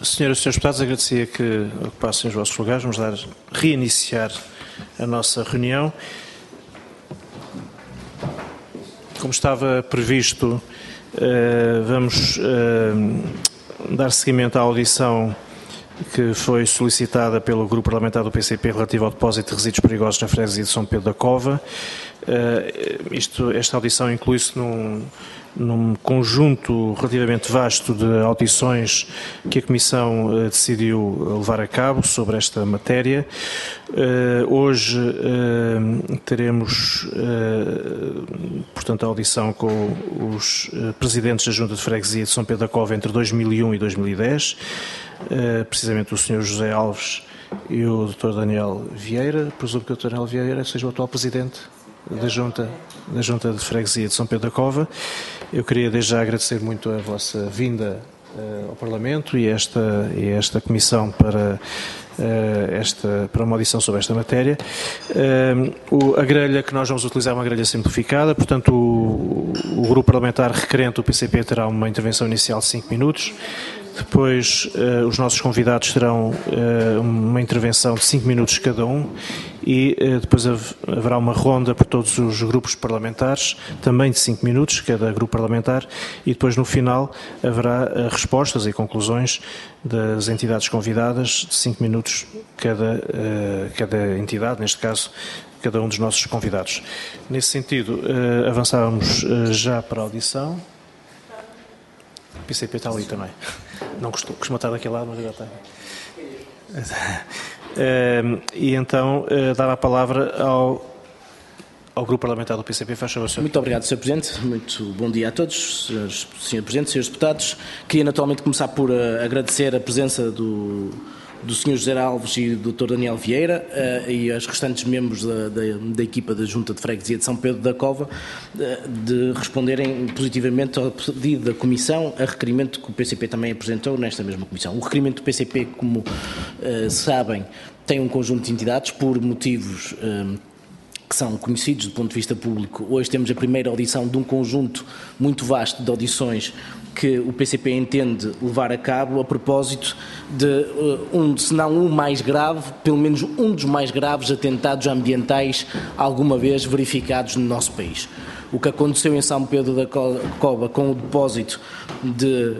Senhoras e senhores deputados, agradecia que ocupassem os vossos lugares. Vamos reiniciar a nossa reunião. Como estava previsto, vamos dar seguimento à audição que foi solicitada pelo Grupo Parlamentar do PCP relativo ao depósito de resíduos perigosos na freguesia de São Pedro da Cova. Esta audição inclui-se num conjunto relativamente vasto de audições que a Comissão decidiu levar a cabo sobre esta matéria. Hoje teremos, portanto, a audição com os presidentes da Junta de Freguesia de São Pedro da Cova entre 2001 e 2010, precisamente o Sr. José Alves e o Dr. Daniel Vieira. Presumo que o Dr. Daniel Vieira seja o atual presidente da Junta de Freguesia de São Pedro da Cova. Eu queria desde já agradecer muito a vossa vinda ao Parlamento e esta Comissão para uma audição sobre esta matéria. A grelha que nós vamos utilizar é uma grelha simplificada, portanto o Grupo Parlamentar requerente, o PCP, terá uma intervenção inicial de 5 minutos. Depois os nossos convidados terão uma intervenção de 5 minutos cada um e depois haverá uma ronda por todos os grupos parlamentares, também de 5 minutos cada grupo parlamentar, e depois no final haverá respostas e conclusões das entidades convidadas de 5 minutos cada entidade, neste caso cada um dos nossos convidados. Nesse sentido, avançávamos já para a audição. O PCP está ali também. Não costuma estar daquele lado, mas agora está. E então dava a palavra ao Grupo Parlamentar do PCP. Faz favor, senhor. Muito obrigado, Sr. Presidente. Muito bom dia a todos, Sr. Presidente, Srs. Deputados. Queria naturalmente começar por agradecer a presença do Sr. José Alves e do Dr. Daniel Vieira e aos restantes membros da equipa da Junta de Freguesia de São Pedro da Cova de responderem positivamente ao pedido da Comissão, a requerimento que o PCP também apresentou nesta mesma Comissão. O requerimento do PCP, como sabem, tem um conjunto de entidades por motivos que são conhecidos do ponto de vista público. Hoje temos a primeira audição de um conjunto muito vasto de audições que o PCP entende levar a cabo a propósito de se não o mais grave, pelo menos um dos mais graves atentados ambientais alguma vez verificados no nosso país. O que aconteceu em São Pedro da Cova com o depósito de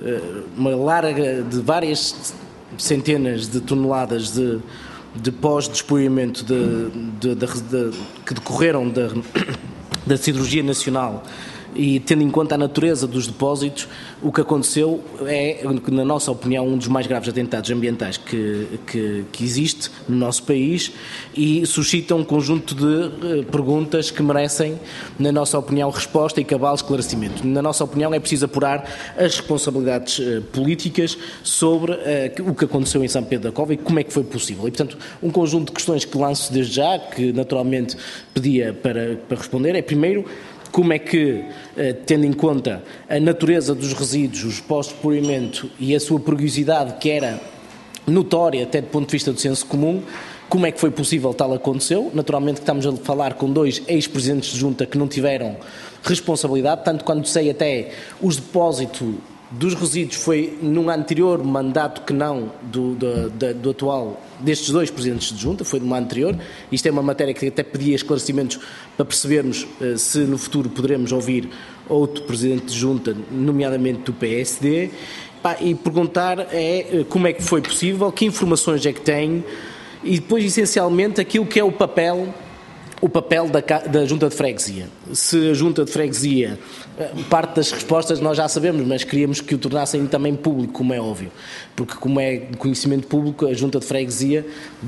várias centenas de toneladas de pós-despoamento que decorreram da Siderurgia Nacional, e tendo em conta a natureza dos depósitos, o que aconteceu é, na nossa opinião, um dos mais graves atentados ambientais que existe no nosso país e suscita um conjunto de perguntas que merecem, na nossa opinião, resposta e cabal esclarecimento. Na nossa opinião, é preciso apurar as responsabilidades políticas sobre o que aconteceu em São Pedro da Cova e como é que foi possível. E, portanto, um conjunto de questões que lanço desde já, que naturalmente pedia para responder, é primeiro, como é que, tendo em conta a natureza dos resíduos, os pós-despoamento e a sua perigosidade, que era notória até do ponto de vista do senso comum, como é que foi possível tal aconteceu? Naturalmente que estamos a falar com 2 ex-presidentes de junta que não tiveram responsabilidade, tanto quanto sei até os depósitos dos resíduos foi num anterior mandato que não do atual, destes 2 presidentes de junta, foi numa anterior. Isto é uma matéria que até pedia esclarecimentos para percebermos se no futuro poderemos ouvir outro presidente de junta, nomeadamente do PSD, e perguntar como é que foi possível, que informações é que tem, e depois essencialmente aquilo que é o papel da Junta de Freguesia. Se a Junta de Freguesia, parte das respostas nós já sabemos, mas queríamos que o tornassem também público, como é óbvio, porque como é de conhecimento público, a Junta de Freguesia,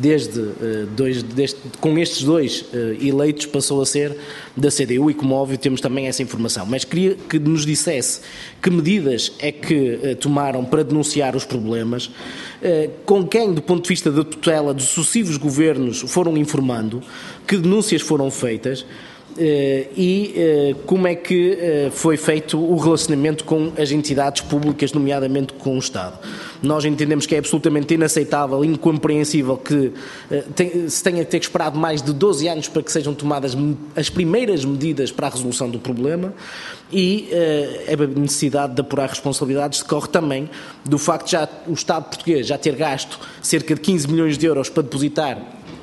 com estes 2 eleitos, passou a ser da CDU e, como é óbvio, temos também essa informação. Mas queria que nos dissesse que medidas é que tomaram para denunciar os problemas, com quem, do ponto de vista da tutela dos sucessivos governos, foram informando, que denúncias foram feitas e como é que foi feito o relacionamento com as entidades públicas, nomeadamente com o Estado. Nós entendemos que é absolutamente inaceitável, incompreensível que se tenha que ter esperado mais de 12 anos para que sejam tomadas as primeiras medidas para a resolução do problema, e a necessidade de apurar responsabilidades decorre também do facto de já o Estado português já ter gasto cerca de 15 milhões de euros para depositar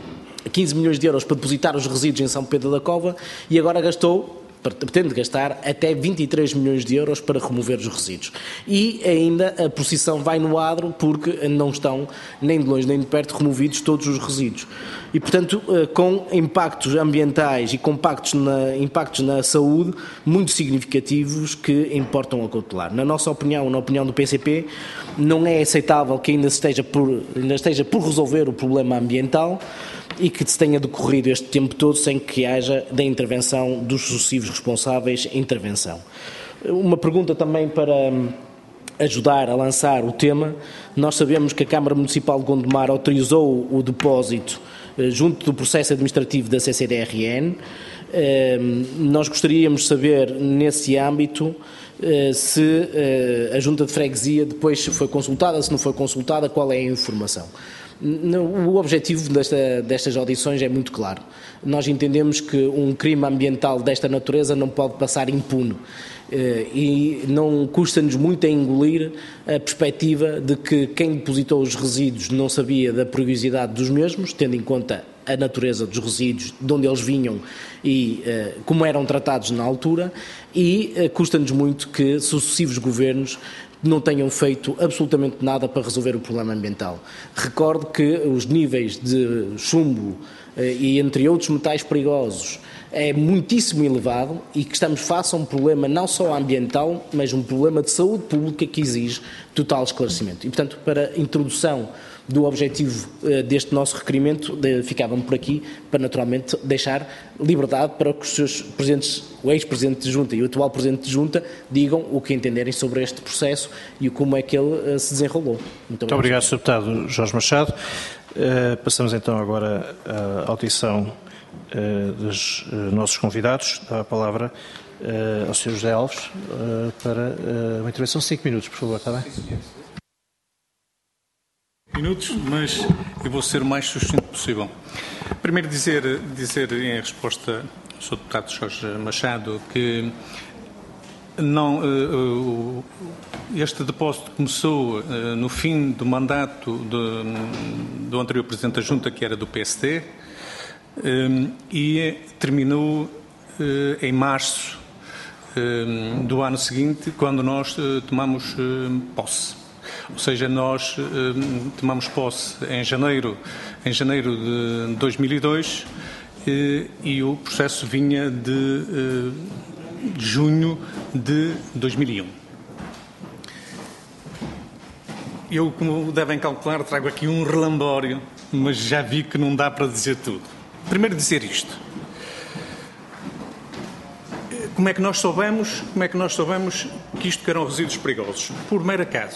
os resíduos em São Pedro da Cova, e agora pretende gastar até 23 milhões de euros para remover os resíduos. E ainda a posição vai no adro, porque não estão nem de longe nem de perto removidos todos os resíduos. E, portanto, com impactos ambientais e com impactos na saúde muito significativos que importam a cautelar. Na nossa opinião, na opinião do PCP, não é aceitável que ainda esteja por resolver o problema ambiental e que se tenha decorrido este tempo todo sem que haja da intervenção dos sucessivos responsáveis intervenção. Uma pergunta também para ajudar a lançar o tema. Nós sabemos que a Câmara Municipal de Gondomar autorizou o depósito junto do processo administrativo da CCDRN. Nós gostaríamos de saber, nesse âmbito, se a Junta de Freguesia depois foi consultada, se não foi consultada, qual é a informação. O objetivo destas audições é muito claro. Nós entendemos que um crime ambiental desta natureza não pode passar impune, e não custa-nos muito a engolir a perspectiva de que quem depositou os resíduos não sabia da perigosidade dos mesmos, tendo em conta a natureza dos resíduos, de onde eles vinham e como eram tratados na altura, e custa-nos muito que sucessivos governos não tenham feito absolutamente nada para resolver o problema ambiental. Recordo que os níveis de chumbo e entre outros metais perigosos é muitíssimo elevado e que estamos face a um problema não só ambiental, mas um problema de saúde pública que exige total esclarecimento. E, portanto, para a introdução do objetivo deste nosso requerimento, ficávamos por aqui para naturalmente deixar liberdade para que os seus presidentes, o ex-presidente de Junta e o atual presidente de Junta, digam o que entenderem sobre este processo e como é que ele se desenrolou. Muito obrigado, Sr. Deputado Jorge Machado. Passamos então agora à audição dos nossos convidados. Dá a palavra ao Sr. José Alves para uma intervenção de 5 minutos, por favor, está bem? Minutos, mas eu vou ser o mais sucinto possível. Primeiro dizer em resposta ao Sr. Deputado Jorge Machado que este depósito começou no fim do mandato do anterior Presidente da Junta, que era do PSD, e terminou em março do ano seguinte, quando nós tomamos posse. Ou seja, nós tomamos posse em janeiro de 2002 e o processo vinha de junho de 2001. Eu, como devem calcular, trago aqui um relambório, mas já vi que não dá para dizer tudo. Primeiro dizer isto. Como é que nós soubemos que isto eram resíduos perigosos? Por mero acaso.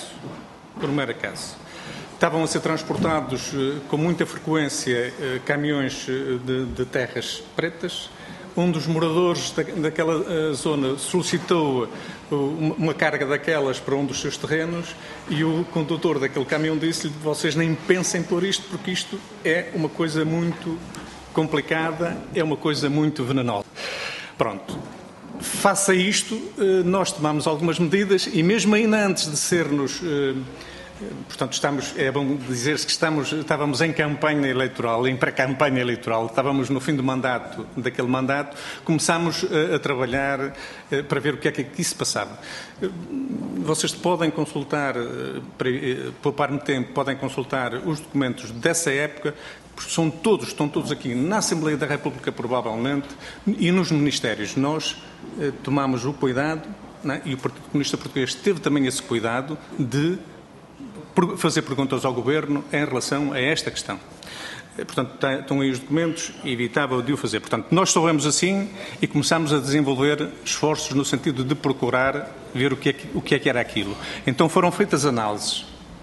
Estavam a ser transportados com muita frequência caminhões de terras pretas. Um dos moradores daquela zona solicitou uma carga daquelas para um dos seus terrenos e o condutor daquele caminhão disse-lhe: vocês nem pensem por isto, porque isto é uma coisa muito complicada, é uma coisa muito venenosa. Pronto. Face a isto, nós tomamos algumas medidas e mesmo ainda antes de sermos... Portanto, é bom dizer-se que estávamos em campanha eleitoral, em pré-campanha eleitoral, estávamos no fim do mandato, daquele mandato, começámos a trabalhar para ver o que é que aqui se passava. Vocês podem consultar, para poupar-me tempo, podem consultar os documentos dessa época, porque estão todos aqui na Assembleia da República, provavelmente, e nos ministérios. Nós tomamos o cuidado, né, e o Partido Comunista Português teve também esse cuidado de fazer perguntas ao Governo em relação a esta questão. Portanto, estão aí os documentos, evitável de o fazer. Portanto, nós soubemos assim e começámos a desenvolver esforços no sentido de procurar ver o que é que era aquilo. Então foram feitas análises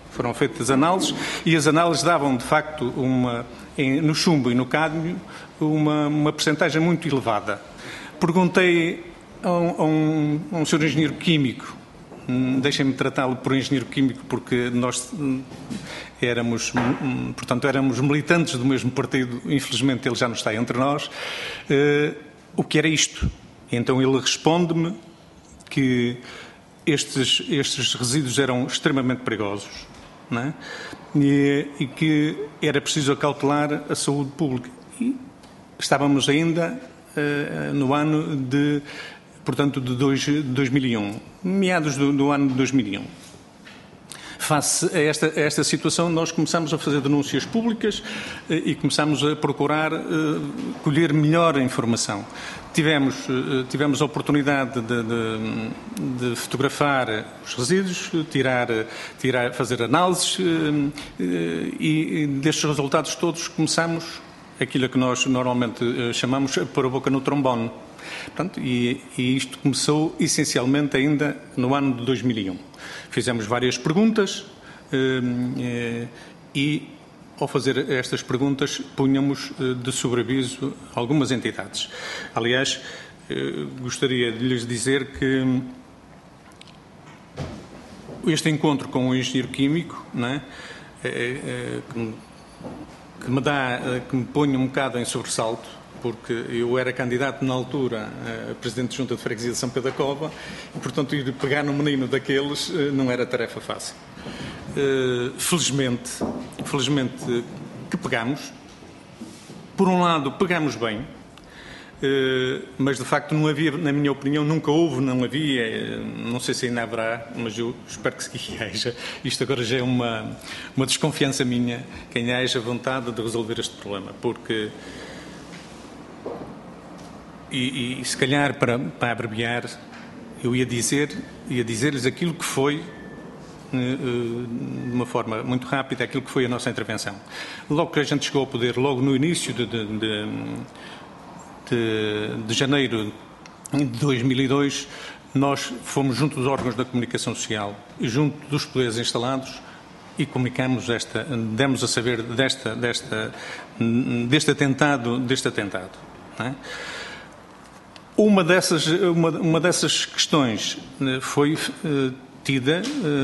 e as análises davam, de facto, no chumbo e no cádmio, uma percentagem muito elevada. Perguntei a um senhor engenheiro químico, deixem-me tratá-lo por engenheiro químico porque nós éramos militantes do mesmo partido, infelizmente ele já não está entre nós, o que era isto. Então ele responde-me que estes resíduos eram extremamente perigosos, não é? E que era preciso acautelar a saúde pública. E estávamos ainda no ano de 2001, meados do ano de 2001. Face a esta situação, nós começamos a fazer denúncias públicas e começamos a procurar colher melhor a informação. Tivemos a oportunidade de fotografar os resíduos, fazer análises e destes resultados todos começamos aquilo que nós normalmente chamamos de pôr a boca no trombone. Portanto, e isto começou essencialmente ainda no ano de 2001. Fizemos várias perguntas e, ao fazer estas perguntas, punhamos de sobreaviso algumas entidades. Aliás, gostaria de lhes dizer que este encontro com o engenheiro químico, não é, que me põe um bocado em sobressalto, porque eu era candidato na altura a Presidente de Junta de Freguesia de São Pedro da Cova e, portanto, ir pegar no menino daqueles não era tarefa fácil. Felizmente que pegamos. Por um lado, pegamos bem, mas de facto não havia, na minha opinião, nunca houve, não havia, não sei se ainda haverá, mas eu espero que haja. Isto agora já é uma desconfiança minha, quem haja vontade de resolver este problema, porque... E se calhar, para abreviar, eu ia dizer-lhes aquilo que foi, de uma forma muito rápida, aquilo que foi a nossa intervenção. Logo que a gente chegou ao poder, logo no início de janeiro de 2002, nós fomos junto dos órgãos da comunicação social e junto dos poderes instalados e comunicamos demos a saber deste atentado. Não é? Uma dessas questões foi tida,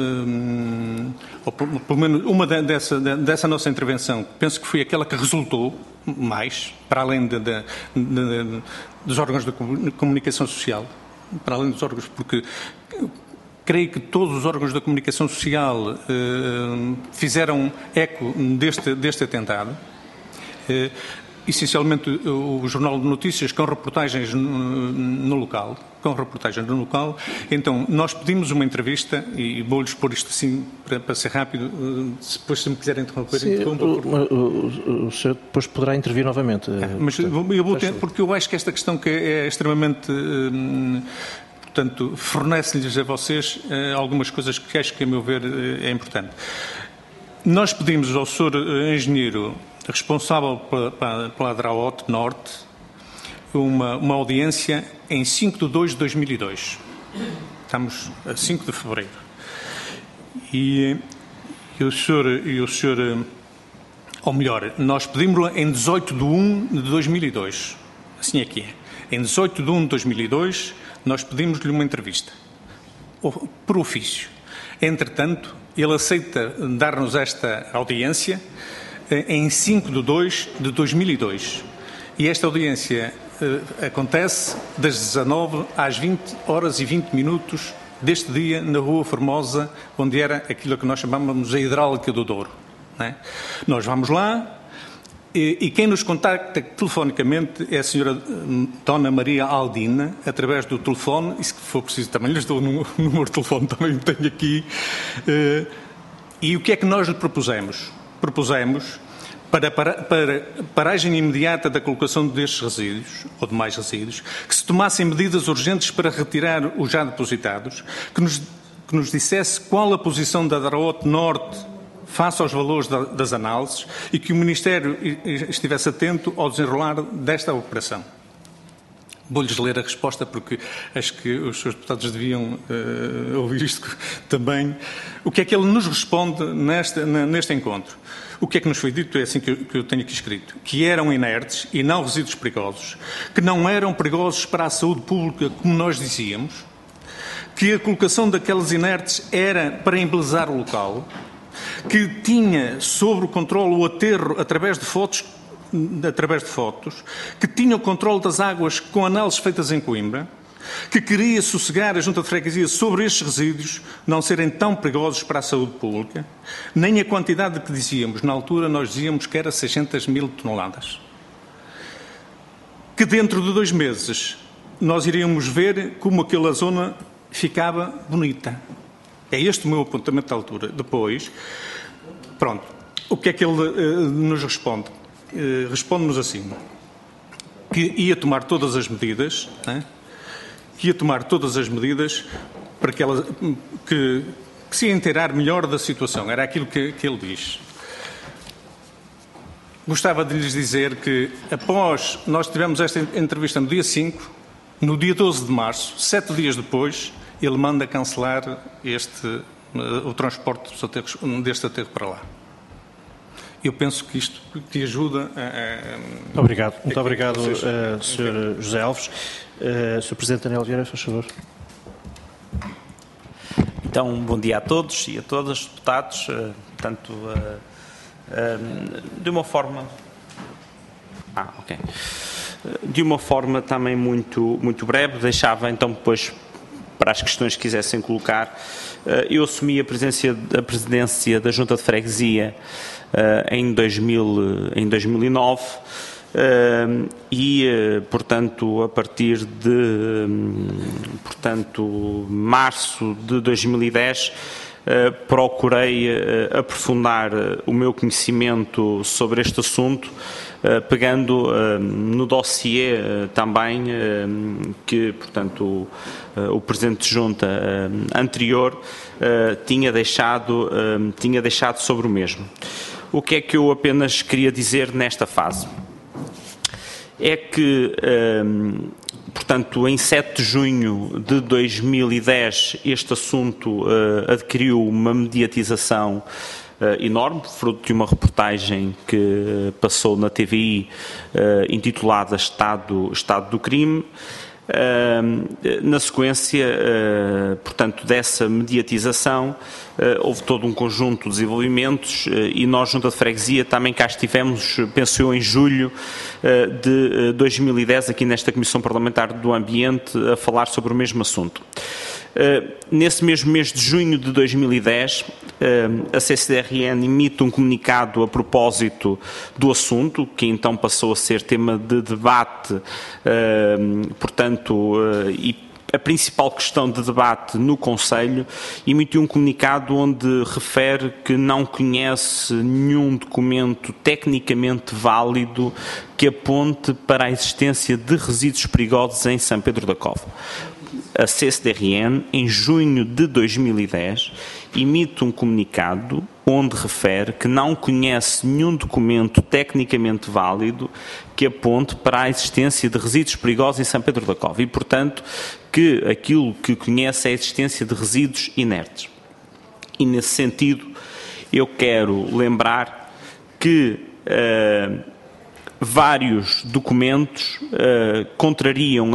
ou pelo menos uma dessa nossa intervenção, penso que foi aquela que resultou mais, para além dos órgãos de comunicação social, para além dos órgãos, porque creio que todos os órgãos da comunicação social fizeram eco deste atentado. Essencialmente o Jornal de Notícias com reportagens no local. Então, nós pedimos uma entrevista e vou-lhes pôr isto assim para ser rápido. Depois, se me quiserem interromper, interrompa. O senhor depois poderá intervir novamente. Mas eu vou ter, porque eu acho que esta questão que é extremamente... Portanto, fornece-lhes a vocês algumas coisas que acho que, a meu ver, é importante. Nós pedimos ao senhor engenheiro responsável pela Adraote Norte uma audiência em 5/2/2002. Estamos a 5 de fevereiro. E o senhor, ou melhor, nós pedimos-la em 18/1/2002. Assim é que é. Em 18/1/2002, nós pedimos-lhe uma entrevista, por ofício. Entretanto, ele aceita dar-nos esta audiência em 5/2/2002. E esta audiência acontece das 19 às 20h20 deste dia na Rua Formosa, onde era aquilo que nós chamávamos a Hidráulica do Douro. Não é? Nós vamos lá e quem nos contacta telefonicamente é a senhora Dona Maria Aldina, através do telefone, e se for preciso também lhes dou o número de telefone, também tenho aqui. E o que é que nós lhe propusemos? Propusemos para paragem imediata da colocação destes resíduos, ou de mais resíduos, que se tomassem medidas urgentes para retirar os já depositados, que nos dissesse qual a posição da Adraote Norte face aos valores das análises e que o Ministério estivesse atento ao desenrolar desta operação. Vou-lhes ler a resposta porque acho que os seus deputados deviam ouvir isto também. O que é que ele nos responde neste encontro? O que é que nos foi dito? É assim que eu tenho aqui escrito. Que eram inertes e não resíduos perigosos, que não eram perigosos para a saúde pública, como nós dizíamos, que a colocação daquelas inertes era para embelezar o local, que tinha sobre o controle o aterro através de fotos, que tinha o controle das águas com análises feitas em Coimbra, que queria sossegar a Junta de Freguesia sobre estes resíduos não serem tão perigosos para a saúde pública, nem a quantidade que dizíamos. Na altura nós dizíamos que era 600.000 toneladas. Que dentro de 2 meses nós iríamos ver como aquela zona ficava bonita. É este o meu apontamento da altura. Depois, pronto, o que é que ele nos responde? Responde-nos assim, que ia tomar todas as medidas, para que se ia inteirar melhor da situação. Era aquilo que ele diz. Gostava de lhes dizer que, após nós tivemos esta entrevista no dia 5, no dia 12 de março, 7 dias depois, ele manda cancelar o transporte deste aterro para lá. Eu penso que isto te ajuda a... Muito obrigado, Sr. José Alves. Sr. Presidente Daniel Vieira, faz favor. Então, bom dia a todos e a todas, deputados. Portanto, de uma forma... De uma forma também muito breve, deixava então depois para as questões que quisessem colocar. Eu assumi a presidência da Junta de Freguesia em 2009 e, portanto, a partir de março de 2010 procurei aprofundar o meu conhecimento sobre este assunto, pegando no dossiê também que, portanto, o Presidente de Junta anterior tinha deixado sobre o mesmo. O que é que eu apenas queria dizer nesta fase? É que, portanto, em 7 de junho de 2010, este assunto adquiriu uma mediatização enorme, fruto de uma reportagem que passou na TVI intitulada Estado do Crime. Na sequência, portanto, dessa mediatização, houve todo um conjunto de desenvolvimentos e nós, Junta de Freguesia, também cá estivemos, penso eu, em julho de 2010, aqui nesta Comissão Parlamentar do Ambiente, a falar sobre o mesmo assunto. Nesse mesmo mês de junho de 2010, a CCDRN emite um comunicado a propósito do assunto, que então passou a ser tema de debate, portanto, e a principal questão de debate no Conselho, emitiu um comunicado onde refere que não conhece nenhum documento tecnicamente válido que aponte para a existência de resíduos perigosos em São Pedro da Cova. A CCDRN, em junho de 2010, emite um comunicado onde refere que não conhece nenhum documento tecnicamente válido que aponte para a existência de resíduos perigosos em São Pedro da Cova e, portanto, que aquilo que conhece é a existência de resíduos inertes. E, nesse sentido, eu quero lembrar que vários documentos contrariam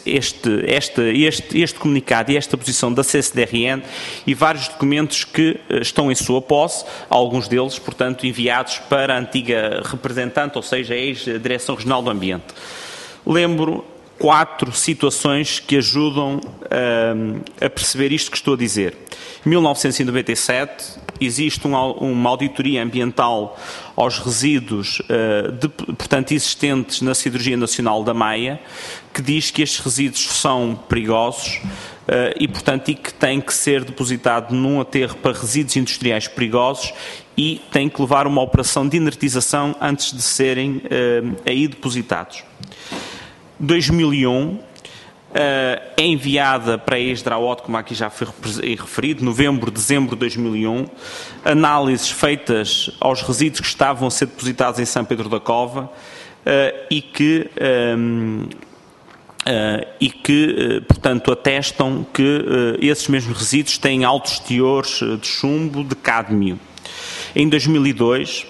este comunicado e esta posição da CCDRN e vários documentos que estão em sua posse, alguns deles, portanto, enviados para a antiga representante, ou seja, a ex-Direção Regional do Ambiente. Lembro 4 situações que ajudam a perceber isto que estou a dizer. Em 1997, existe uma auditoria ambiental aos resíduos, portanto, existentes na Siderurgia Nacional da Maia, que diz que estes resíduos são perigosos e, portanto, que têm que ser depositados num aterro para resíduos industriais perigosos e têm que levar uma operação de inertização antes de serem aí depositados. 2001, é enviada para a ex-Draot, como aqui já foi referido, novembro, dezembro de 2001, análises feitas aos resíduos que estavam a ser depositados em São Pedro da Cova e que e que, portanto, atestam que esses mesmos resíduos têm altos teores de chumbo, de cádmio. Em 2002,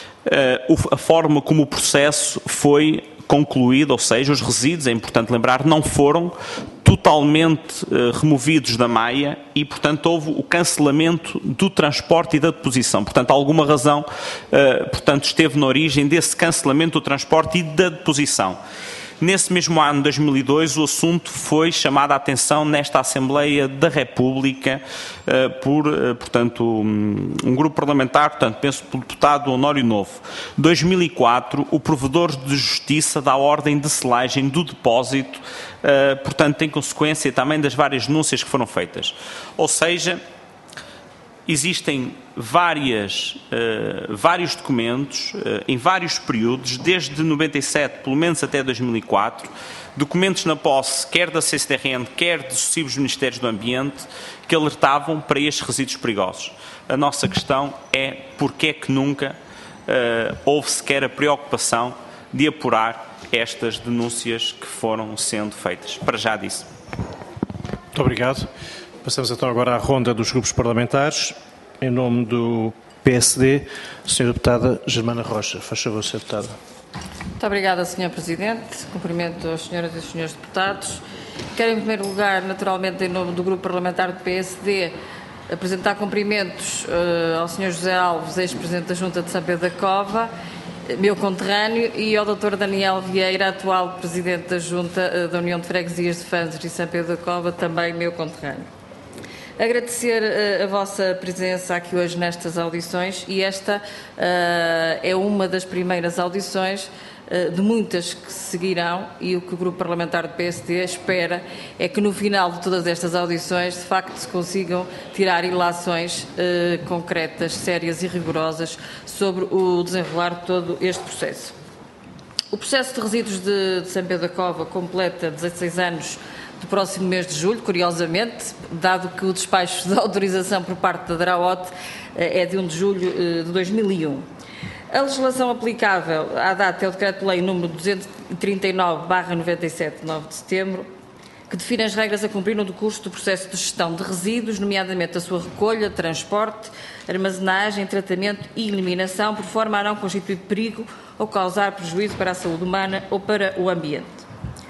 a forma como o processo foi concluído, ou seja, os resíduos, é importante lembrar, não foram totalmente removidos da maia e, portanto, houve o cancelamento do transporte e da deposição. Portanto, alguma razão, portanto, esteve na origem desse cancelamento do transporte e da deposição. Nesse mesmo ano, 2002, o assunto foi chamado à atenção nesta Assembleia da República por, portanto, um grupo parlamentar, portanto, penso pelo deputado Honório Novo. 2004, o Provedor de Justiça dá ordem de selagem do depósito, portanto, em consequência também das várias denúncias que foram feitas. Ou seja, existem vários documentos em vários períodos, desde 97, pelo menos até 2004, documentos na posse, quer da CCDRN, quer dos sucessivos Ministérios do Ambiente, que alertavam para estes resíduos perigosos. A nossa questão é porque é que nunca houve sequer a preocupação de apurar estas denúncias que foram sendo feitas. Para já disse. Muito obrigado. Passamos então agora à ronda dos grupos parlamentares. Em nome do PSD, a Sra. Deputada Germana Rocha. Faz favor, Sra. Deputada. Muito obrigada, Sr. Presidente. Cumprimento as senhoras e os senhores deputados. Quero, em primeiro lugar, naturalmente, em nome do grupo parlamentar do PSD, apresentar cumprimentos ao Sr. José Alves, ex-presidente da Junta de São Pedro da Cova, meu conterrâneo, e ao Dr. Daniel Vieira, atual presidente da Junta da União de Freguesias de Fanzes e São Pedro da Cova, também meu conterrâneo. Agradecer a vossa presença aqui hoje nestas audições, e esta é uma das primeiras audições de muitas que se seguirão, e o que o Grupo Parlamentar do PSD espera é que no final de todas estas audições de facto se consigam tirar ilações concretas, sérias e rigorosas sobre o desenrolar de todo este processo. O processo de resíduos de São Pedro da Cova completa 16 anos do próximo mês de julho, curiosamente, dado que o despacho de autorização por parte da DRAOT é de 1 de julho de 2001. A legislação aplicável à data é o Decreto-Lei número 239/97, de 9 de setembro, que define as regras a cumprir no decurso do processo de gestão de resíduos, nomeadamente a sua recolha, transporte, armazenagem, tratamento e eliminação, por forma a não constituir perigo ou causar prejuízo para a saúde humana ou para o ambiente.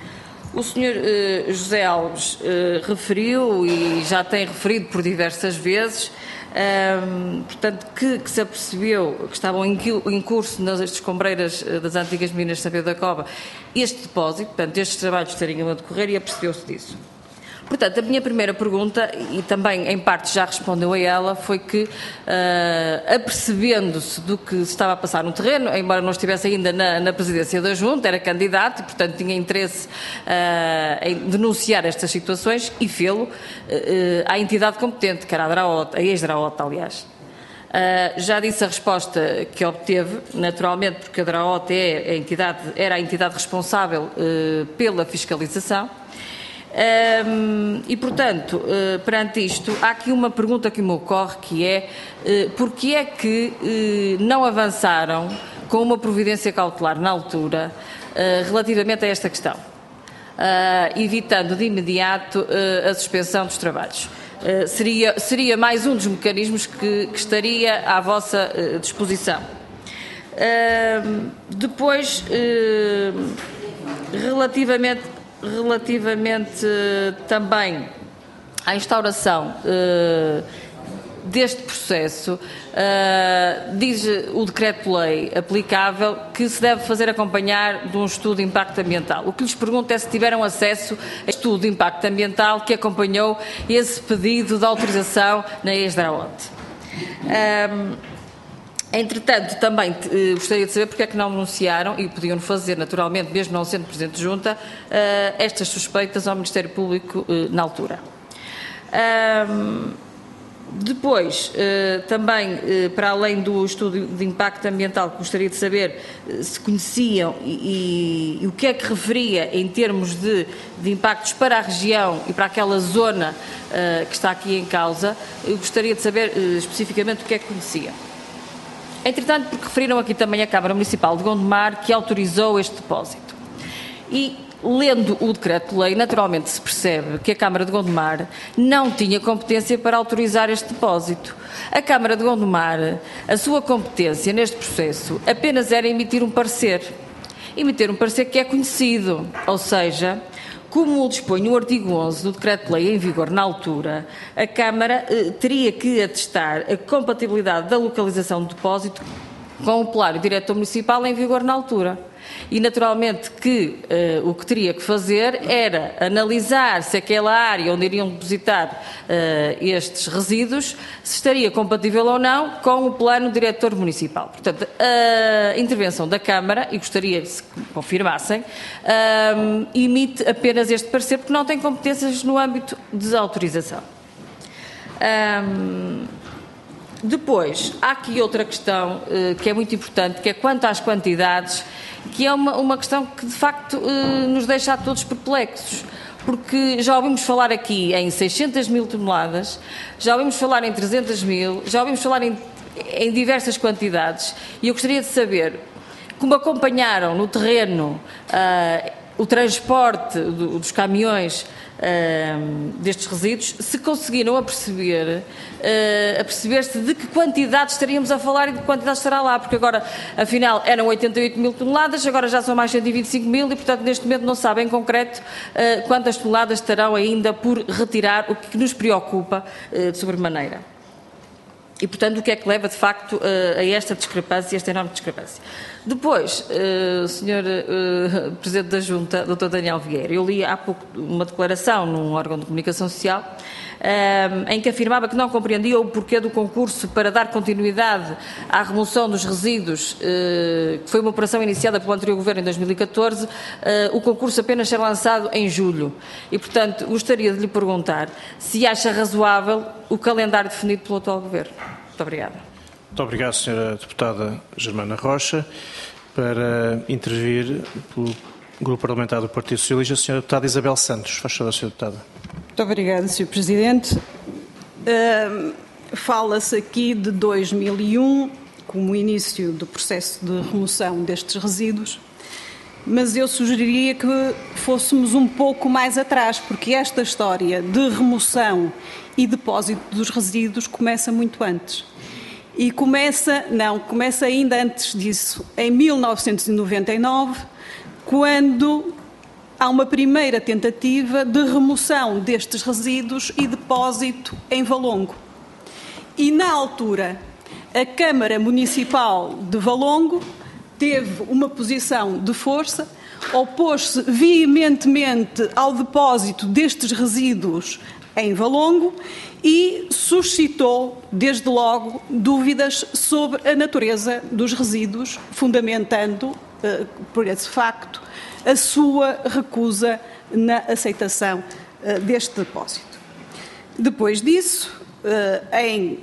O Sr. José Alves referiu, e já tem referido por diversas vezes, portanto, que se apercebeu que estavam em curso nas escombreiras das antigas minas de São Pedro da Cova este depósito, portanto, estes trabalhos estariam a decorrer, e apercebeu-se disso. Portanto, a minha primeira pergunta, e também em parte já respondeu a ela, foi que, apercebendo-se do que se estava a passar no terreno, embora não estivesse ainda na presidência da Junta, era candidato e, portanto, tinha interesse em denunciar estas situações e fê-lo à entidade competente, que era a DRAOT, a ex-DRAOT, aliás. Já disse a resposta que obteve, naturalmente, porque a DRAOT era a entidade responsável pela fiscalização. E, portanto, perante isto, há aqui uma pergunta que me ocorre, que é porque é que não avançaram com uma providência cautelar na altura relativamente a esta questão, evitando de imediato a suspensão dos trabalhos. Seria mais um dos mecanismos que estaria à vossa disposição. Depois, relativamente também à instauração deste processo, diz o decreto-lei aplicável que se deve fazer acompanhar de um estudo de impacto ambiental. O que lhes pergunto é se tiveram acesso a estudo de impacto ambiental que acompanhou esse pedido de autorização na ex-DRAOT. Entretanto, também gostaria de saber porque é que não denunciaram, e podiam fazer naturalmente, mesmo não sendo Presidente de Junta, estas suspeitas ao Ministério Público na altura. Depois, também, para além do estudo de impacto ambiental, gostaria de saber se conheciam e o que é que referia em termos de impactos para a região e para aquela zona que está aqui em causa. Eu gostaria de saber especificamente o que é que conheciam. Entretanto, porque referiram aqui também a Câmara Municipal de Gondomar, que autorizou este depósito. E lendo o decreto-lei, naturalmente se percebe que a Câmara de Gondomar não tinha competência para autorizar este depósito. A Câmara de Gondomar, a sua competência neste processo apenas era emitir um parecer. Emitir um parecer que é conhecido, ou seja, como dispõe o artigo 11 do decreto-lei em vigor na altura, a Câmara teria que atestar a compatibilidade da localização do depósito com o Plenário Diretor Municipal em vigor na altura. E, naturalmente, que o que teria que fazer era analisar se aquela área onde iriam depositar estes resíduos se estaria compatível ou não com o Plano Diretor Municipal. Portanto, a intervenção da Câmara, e gostaria que se confirmassem, emite apenas este parecer porque não tem competências no âmbito de autorização. Depois, há aqui outra questão que é muito importante, que é quanto às quantidades, que é uma questão que, de facto, nos deixa a todos perplexos, porque já ouvimos falar aqui em 600 mil toneladas, já ouvimos falar em 300 mil, já ouvimos falar em diversas quantidades, e eu gostaria de saber como acompanharam no terreno o transporte dos caminhões destes resíduos, se conseguiram aperceber-se de que quantidade estaríamos a falar e de que quantidade estará lá, porque agora, afinal, eram 88 mil toneladas, agora já são mais 125 mil e, portanto, neste momento não sabem em concreto quantas toneladas estarão ainda por retirar, o que nos preocupa de sobremaneira. E, portanto, o que é que leva, de facto, a esta discrepância, esta enorme discrepância? Depois, Sr. Presidente da Junta, Dr. Daniel Vieira, eu li há pouco uma declaração num órgão de comunicação social em que afirmava que não compreendia o porquê do concurso para dar continuidade à remoção dos resíduos, que foi uma operação iniciada pelo anterior Governo em 2014, o concurso apenas ser lançado em julho. E, portanto, gostaria de lhe perguntar se acha razoável o calendário definido pelo atual Governo. Muito obrigada. Muito obrigado, Sra. Deputada Germana Rocha. Para intervir pelo Grupo Parlamentar do Partido Socialista, a Sra. Deputada Isabel Santos. Faz favor, Sra. Deputada. Muito obrigada, Sr. Presidente. Fala-se aqui de 2001 como início do processo de remoção destes resíduos, mas eu sugeriria que fôssemos um pouco mais atrás, porque esta história de remoção e depósito dos resíduos começa muito antes. E começa ainda antes disso, em 1999, quando há uma primeira tentativa de remoção destes resíduos e depósito em Valongo. E, na altura, a Câmara Municipal de Valongo teve uma posição de força, opôs-se veementemente ao depósito destes resíduos em Valongo e suscitou, desde logo, dúvidas sobre a natureza dos resíduos, fundamentando, por esse facto, a sua recusa na aceitação deste depósito. Depois disso, em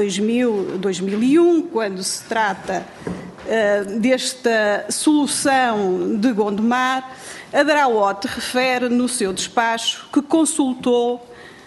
2001, quando se trata desta solução de Gondomar, a DRAOT refere no seu despacho que consultou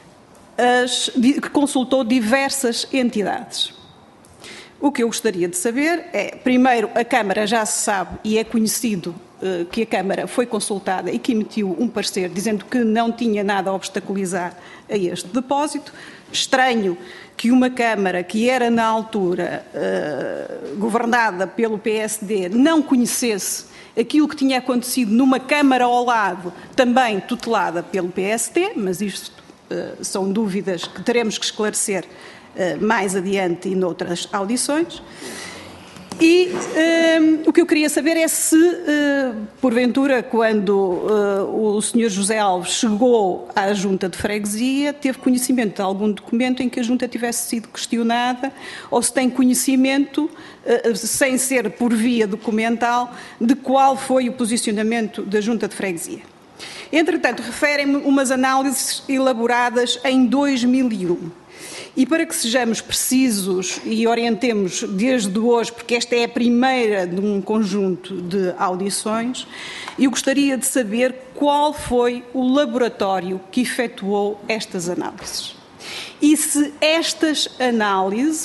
diversas entidades. O que eu gostaria de saber é, primeiro, a Câmara já se sabe e é conhecido que a Câmara foi consultada e que emitiu um parecer dizendo que não tinha nada a obstaculizar a este depósito. Estranho que uma Câmara que era, na altura, governada pelo PSD, não conhecesse aquilo que tinha acontecido numa Câmara ao lado, também tutelada pelo PSD, mas isto são dúvidas que teremos que esclarecer mais adiante e noutras audições. E o que eu queria saber é se, porventura, quando o Sr. José Alves chegou à Junta de Freguesia, teve conhecimento de algum documento em que a Junta tivesse sido questionada, ou se tem conhecimento, sem ser por via documental, de qual foi o posicionamento da Junta de Freguesia. Entretanto, referem-me umas análises elaboradas em 2001. E para que sejamos precisos e orientemos desde hoje, porque esta é a primeira de um conjunto de audições, eu gostaria de saber qual foi o laboratório que efetuou estas análises. E se estas análises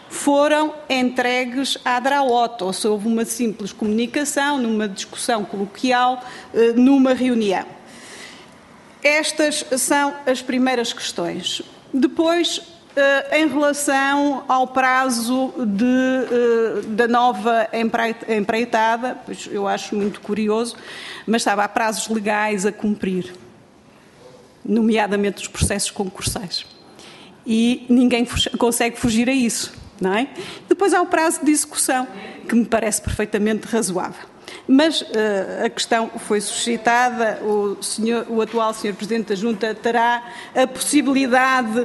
foram entregues à DRAOT, ou se houve uma simples comunicação, numa discussão coloquial, numa reunião. Estas são as primeiras questões. Depois, em relação ao prazo da nova empreitada, pois eu acho muito curioso, mas sabe, há prazos legais a cumprir, nomeadamente os processos concursais. E ninguém consegue fugir a isso, não é? Depois há o prazo de execução, que me parece perfeitamente razoável. Mas a questão foi suscitada, o atual Sr. Presidente da Junta terá a possibilidade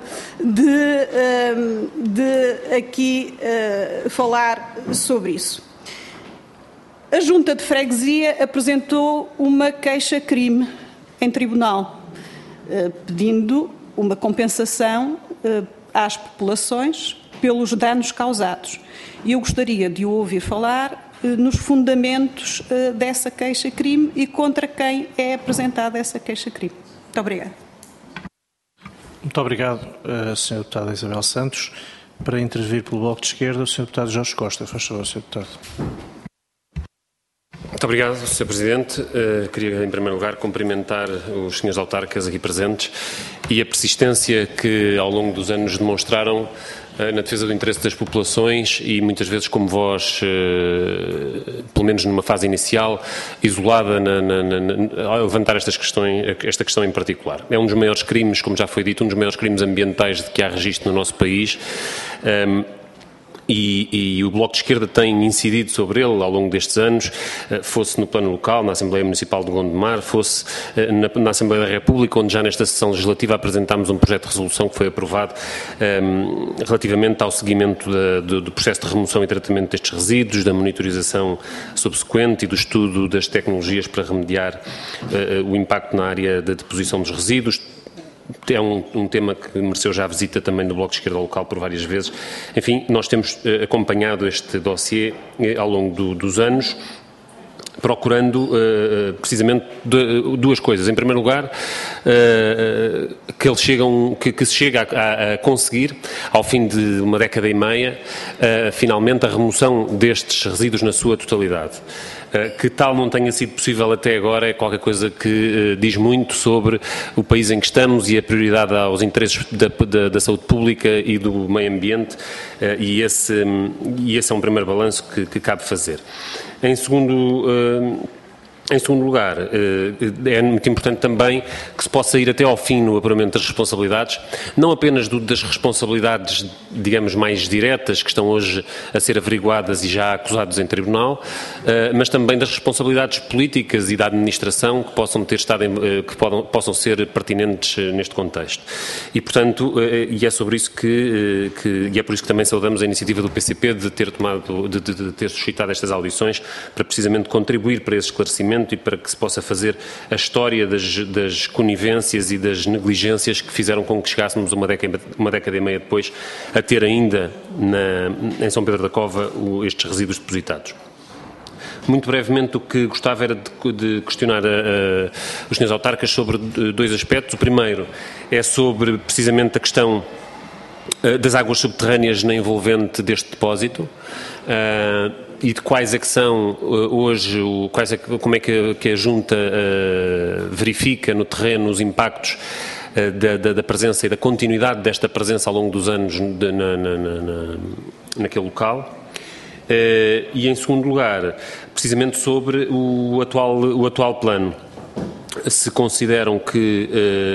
de aqui falar sobre isso. A Junta de Freguesia apresentou uma queixa-crime em tribunal, pedindo uma compensação às populações pelos danos causados. E eu gostaria de o ouvir falar nos fundamentos dessa queixa-crime e contra quem é apresentada essa queixa-crime. Muito obrigada. Muito obrigado, Sra. Deputada Isabel Santos. Para intervir pelo Bloco de Esquerda, o Sr. Deputado Jorge Costa. Faz favor, Sr. Deputado. Muito obrigado, Sr. Presidente. Queria, em primeiro lugar, cumprimentar os senhores autarcas aqui presentes e a persistência que, ao longo dos anos, demonstraram na defesa do interesse das populações e, muitas vezes, como voz, pelo menos numa fase inicial, isolada a levantar esta questão em particular. É um dos maiores crimes, como já foi dito, um dos maiores crimes ambientais de que há registro no nosso país. E o Bloco de Esquerda tem incidido sobre ele ao longo destes anos, fosse no plano local, na Assembleia Municipal de Gondomar, fosse na Assembleia da República, onde já nesta sessão legislativa apresentámos um projeto de resolução que foi aprovado relativamente ao seguimento do processo de remoção e tratamento destes resíduos, da monitorização subsequente e do estudo das tecnologias para remediar o impacto na área da deposição dos resíduos. É um tema que mereceu já a visita também do Bloco de Esquerda local por várias vezes. Enfim, nós temos acompanhado este dossiê ao longo dos anos, procurando precisamente duas coisas. Em primeiro lugar, que se chega a conseguir, ao fim de uma década e meia, finalmente a remoção destes resíduos na sua totalidade. Que tal não tenha sido possível até agora é qualquer coisa que diz muito sobre o país em que estamos e a prioridade aos interesses da saúde pública e do meio ambiente, e esse é um primeiro balanço que cabe fazer. Em segundo lugar, é muito importante também que se possa ir até ao fim no apuramento das responsabilidades, não apenas das responsabilidades, digamos, mais diretas, que estão hoje a ser averiguadas e já acusados em tribunal, mas também das responsabilidades políticas e da administração que possam ter estado, possam ser pertinentes neste contexto. E, portanto, e é sobre isso e é por isso que também saudamos a iniciativa do PCP de ter suscitado estas audições, para precisamente contribuir para esse esclarecimento e para que se possa fazer a história das conivências e das negligências que fizeram com que chegássemos uma década e meia depois a ter ainda em São Pedro da Cova estes resíduos depositados. Muito brevemente, o que gostava era de questionar os senhores autarcas sobre dois aspectos. O primeiro é sobre precisamente a questão das águas subterrâneas na envolvente deste depósito. E de quais é que são hoje, como é que a Junta verifica no terreno os impactos da presença e da continuidade desta presença ao longo dos anos naquele local. E em segundo lugar, precisamente sobre o atual plano. Se consideram que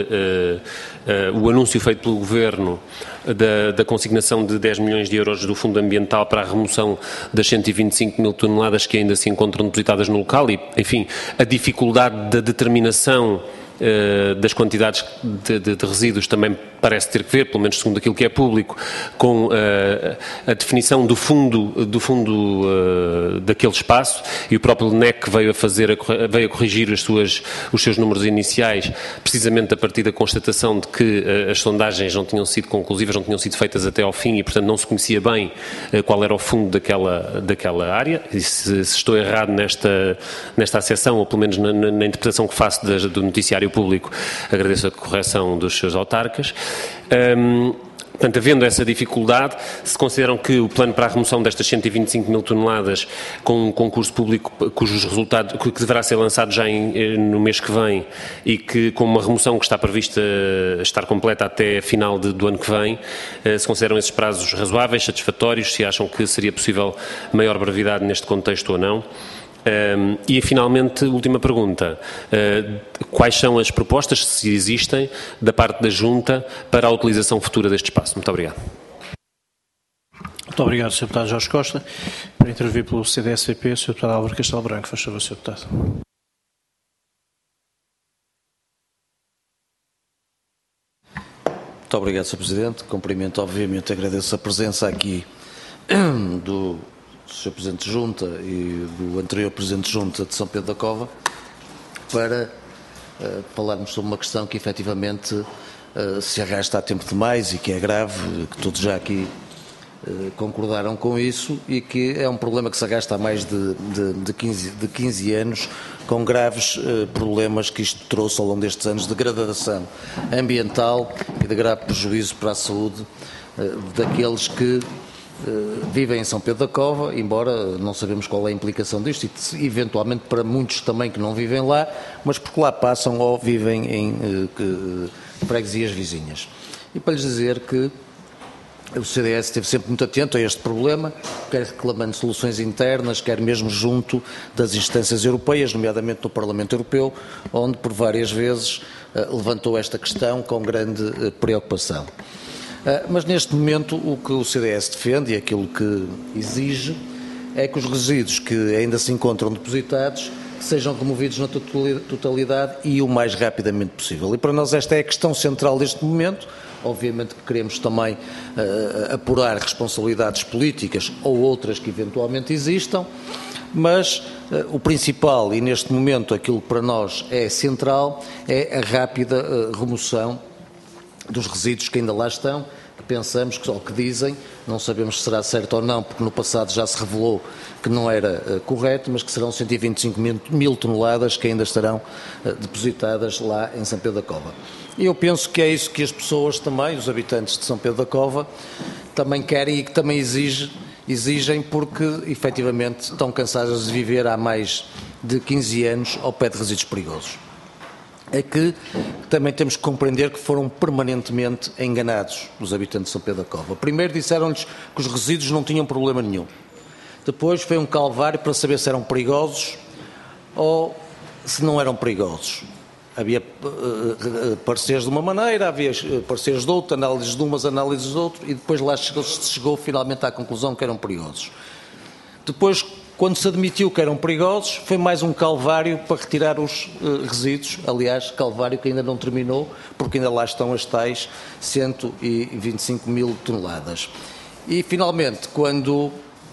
o anúncio feito pelo Governo da consignação de 10 milhões de euros do Fundo Ambiental para a remoção das 125 mil toneladas que ainda se encontram depositadas no local e, enfim, a dificuldade da determinação das quantidades de resíduos também parece ter que ver, pelo menos segundo aquilo que é público, com a definição do fundo daquele espaço, e o próprio LNEC veio a corrigir os seus números iniciais, precisamente a partir da constatação de que as sondagens não tinham sido conclusivas, não tinham sido feitas até ao fim e, portanto, não se conhecia bem qual era o fundo daquela área. E se estou errado nesta acessão, ou pelo menos na interpretação que faço do noticiário público, agradeço a correção dos seus autarcas. Portanto, havendo essa dificuldade, se consideram que o plano para a remoção destas 125 mil toneladas com um concurso público cujos resultados, que deverá ser lançado já no mês que vem e que com uma remoção que está prevista estar completa até final do ano que vem, se consideram esses prazos razoáveis, satisfatórios, se acham que seria possível maior brevidade neste contexto ou não? E, finalmente, última pergunta. Quais são as propostas, se existem, da parte da Junta para a utilização futura deste espaço? Muito obrigado. Muito obrigado, Sr. Deputado Jorge Costa. Para intervir pelo CDS-PP, Sr. Deputado Álvaro Castelo Branco. Faz favor, Sr. Deputado. Muito obrigado, Sr. Presidente. Cumprimento, obviamente, agradeço a presença aqui do Sr. Presidente de Junta e do anterior Presidente de Junta de São Pedro da Cova para falarmos sobre uma questão que efetivamente se arrasta há tempo demais e que é grave, que todos já aqui concordaram com isso e que é um problema que se arrasta há mais de 15 anos, com graves problemas que isto trouxe ao longo destes anos de degradação ambiental e de grave prejuízo para a saúde daqueles que vivem em São Pedro da Cova, embora não sabemos qual é a implicação disto e eventualmente para muitos também que não vivem lá, mas porque lá passam ou vivem em freguesias vizinhas. E para lhes dizer que o CDS esteve sempre muito atento a este problema, quer reclamando soluções internas, quer mesmo junto das instâncias europeias, nomeadamente no Parlamento Europeu, onde por várias vezes levantou esta questão com grande preocupação. Mas neste momento o que o CDS defende e aquilo que exige é que os resíduos que ainda se encontram depositados sejam removidos na totalidade e o mais rapidamente possível. E para nós esta é a questão central deste momento. Obviamente que queremos também apurar responsabilidades políticas ou outras que eventualmente existam, mas o principal e neste momento aquilo que para nós é central é a rápida remoção dos resíduos que ainda lá estão, que pensamos, ou que dizem, não sabemos se será certo ou não, porque no passado já se revelou que não era correto, mas que serão 125 mil toneladas que ainda estarão depositadas lá em São Pedro da Cova. E eu penso que é isso que as pessoas também, os habitantes de São Pedro da Cova, também querem e que também exigem porque, efetivamente, estão cansadas de viver há mais de 15 anos ao pé de resíduos perigosos. É que também temos que compreender que foram permanentemente enganados os habitantes de São Pedro da Cova. Primeiro disseram-lhes que os resíduos não tinham problema nenhum. Depois foi um calvário para saber se eram perigosos ou se não eram perigosos. Havia pareceres de uma maneira, havia pareceres de outra, análises de umas, análises de outras, e depois lá se chegou finalmente à conclusão que eram perigosos. Depois, quando se admitiu que eram perigosos, foi mais um calvário para retirar os resíduos, aliás, calvário que ainda não terminou, porque ainda lá estão as tais 125 mil toneladas. E, finalmente, quando,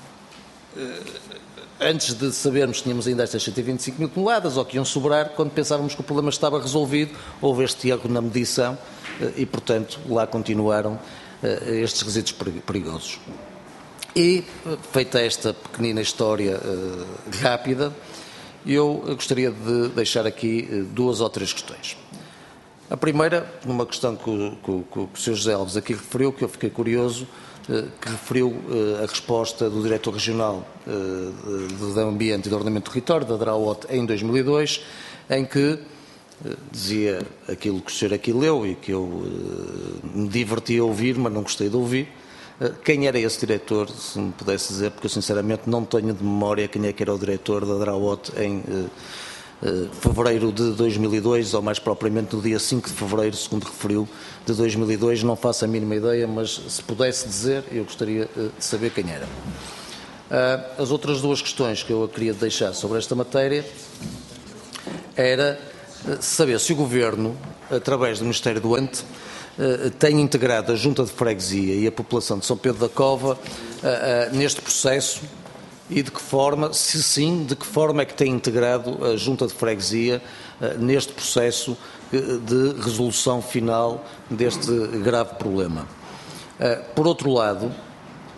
antes de sabermos que tínhamos ainda estas 125 mil toneladas, ou que iam sobrar, quando pensávamos que o problema estava resolvido, houve este erro na medição e, portanto, lá continuaram estes resíduos perigosos. E, feita esta pequenina história rápida, eu gostaria de deixar aqui duas ou três questões. A primeira, uma questão que o Sr. José Alves aqui referiu, que eu fiquei curioso, que referiu a resposta do Diretor Regional do Ambiente e do Ordenamento do Território, da DRAOT, em 2002, em que dizia aquilo que o senhor aqui leu e que eu me diverti a ouvir, mas não gostei de ouvir. Quem era esse diretor, se me pudesse dizer, porque eu sinceramente não tenho de memória quem é que era o diretor da DRAOT em fevereiro de 2002, ou mais propriamente no dia 5 de fevereiro, segundo referiu, de 2002, não faço a mínima ideia, mas se pudesse dizer, eu gostaria de saber quem era. As outras duas questões que eu queria deixar sobre esta matéria era saber se o Governo, através do Ministério do Ambiente, tem integrado a Junta de Freguesia e a população de São Pedro da Cova neste processo e de que forma, se sim, de que forma é que tem integrado a Junta de Freguesia neste processo de resolução final deste grave problema. Por outro lado,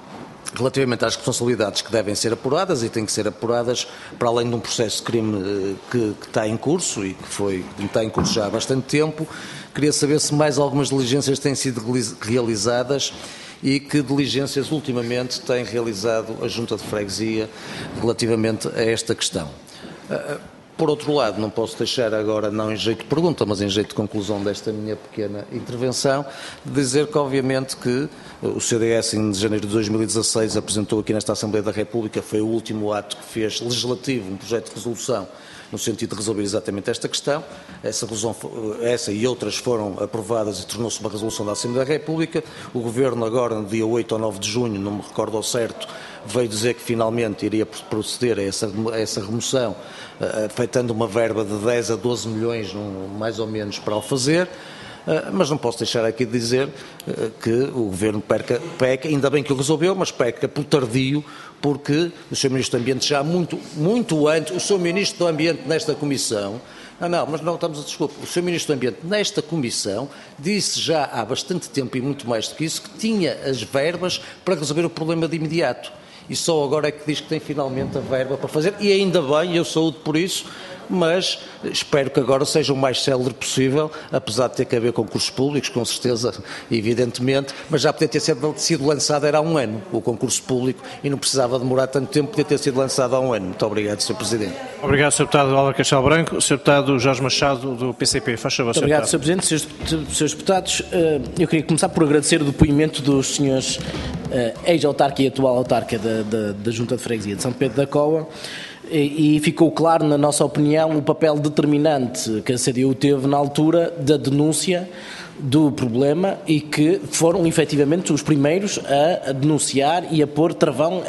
relativamente às responsabilidades que devem ser apuradas e têm que ser apuradas para além de um processo de crime que está em curso e que está em curso já há bastante tempo. Queria saber se mais algumas diligências têm sido realizadas e que diligências ultimamente tem realizado a Junta de Freguesia relativamente a esta questão. Por outro lado, não posso deixar agora, não em jeito de pergunta, mas em jeito de conclusão desta minha pequena intervenção, de dizer que, obviamente, que o CDS, em janeiro de 2016, apresentou aqui nesta Assembleia da República, foi o último ato que fez legislativo, um projeto de resolução, no sentido de resolver exatamente esta questão. Essa e outras foram aprovadas e tornou-se uma resolução da Assembleia da República. O Governo agora, no dia 8 ou 9 de junho, não me recordo ao certo, veio dizer que finalmente iria proceder a essa remoção, afetando uma verba de 10 a 12 milhões, mais ou menos, para o fazer. Mas não posso deixar aqui de dizer que o Governo peca, ainda bem que o resolveu, mas peca por tardio, porque o Sr. Ministro do Ambiente já muito antes, o Sr. Ministro do Ambiente nesta Comissão, o Sr. Ministro do Ambiente nesta Comissão disse já há bastante tempo e muito mais do que isso, que tinha as verbas para resolver o problema de imediato. E só agora é que diz que tem finalmente a verba para fazer, e ainda bem, eu saúdo por isso, mas espero que agora seja o mais célere possível, apesar de ter que haver concursos públicos, com certeza, evidentemente, mas já podia ter sido lançado era há um ano, o concurso público, e não precisava demorar tanto tempo, podia ter sido lançado há um ano. Muito obrigado, Sr. Presidente. Obrigado, Sr. Deputado Álvaro Castelo Branco. Sr. Deputado Jorge Machado, do PCP. Faz favor, Sr. Obrigado, Sr. Presidente. Srs. Deputados, eu queria começar por agradecer o depoimento dos senhores ex-autarca e atual autarca da Junta de Freguesia de São Pedro da Cova, e ficou claro, na nossa opinião, o papel determinante que a CDU teve na altura da denúncia do problema e que foram efetivamente os primeiros a denunciar e a pôr travão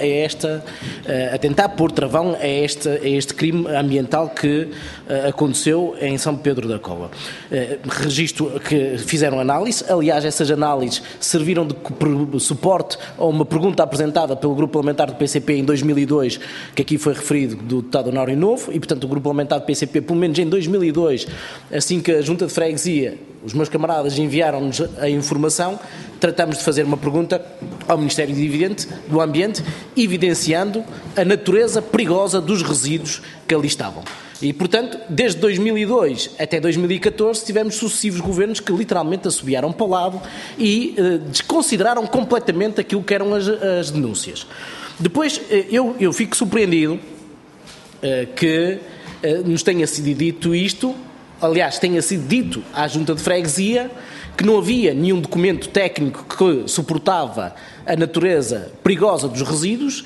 a tentar pôr travão a este crime ambiental que aconteceu em São Pedro da Cova. Registro que fizeram análise, aliás, essas análises serviram de suporte a uma pergunta apresentada pelo Grupo Parlamentar do PCP em 2002, que aqui foi referido, do deputado Honório Novo, e portanto o Grupo Parlamentar do PCP, pelo menos em 2002, assim que a Junta de Freguesia, os meus camaradas enviaram-nos a informação, tratamos de fazer uma pergunta ao Ministério do Ambiente, evidenciando a natureza perigosa dos resíduos que ali estavam. E, portanto, desde 2002 até 2014 tivemos sucessivos governos que literalmente assobiaram para o lado e desconsideraram completamente aquilo que eram as denúncias. Depois, eu fico surpreendido que nos tenha sido dito isto. Aliás, tenha sido dito à Junta de Freguesia que não havia nenhum documento técnico que suportava a natureza perigosa dos resíduos.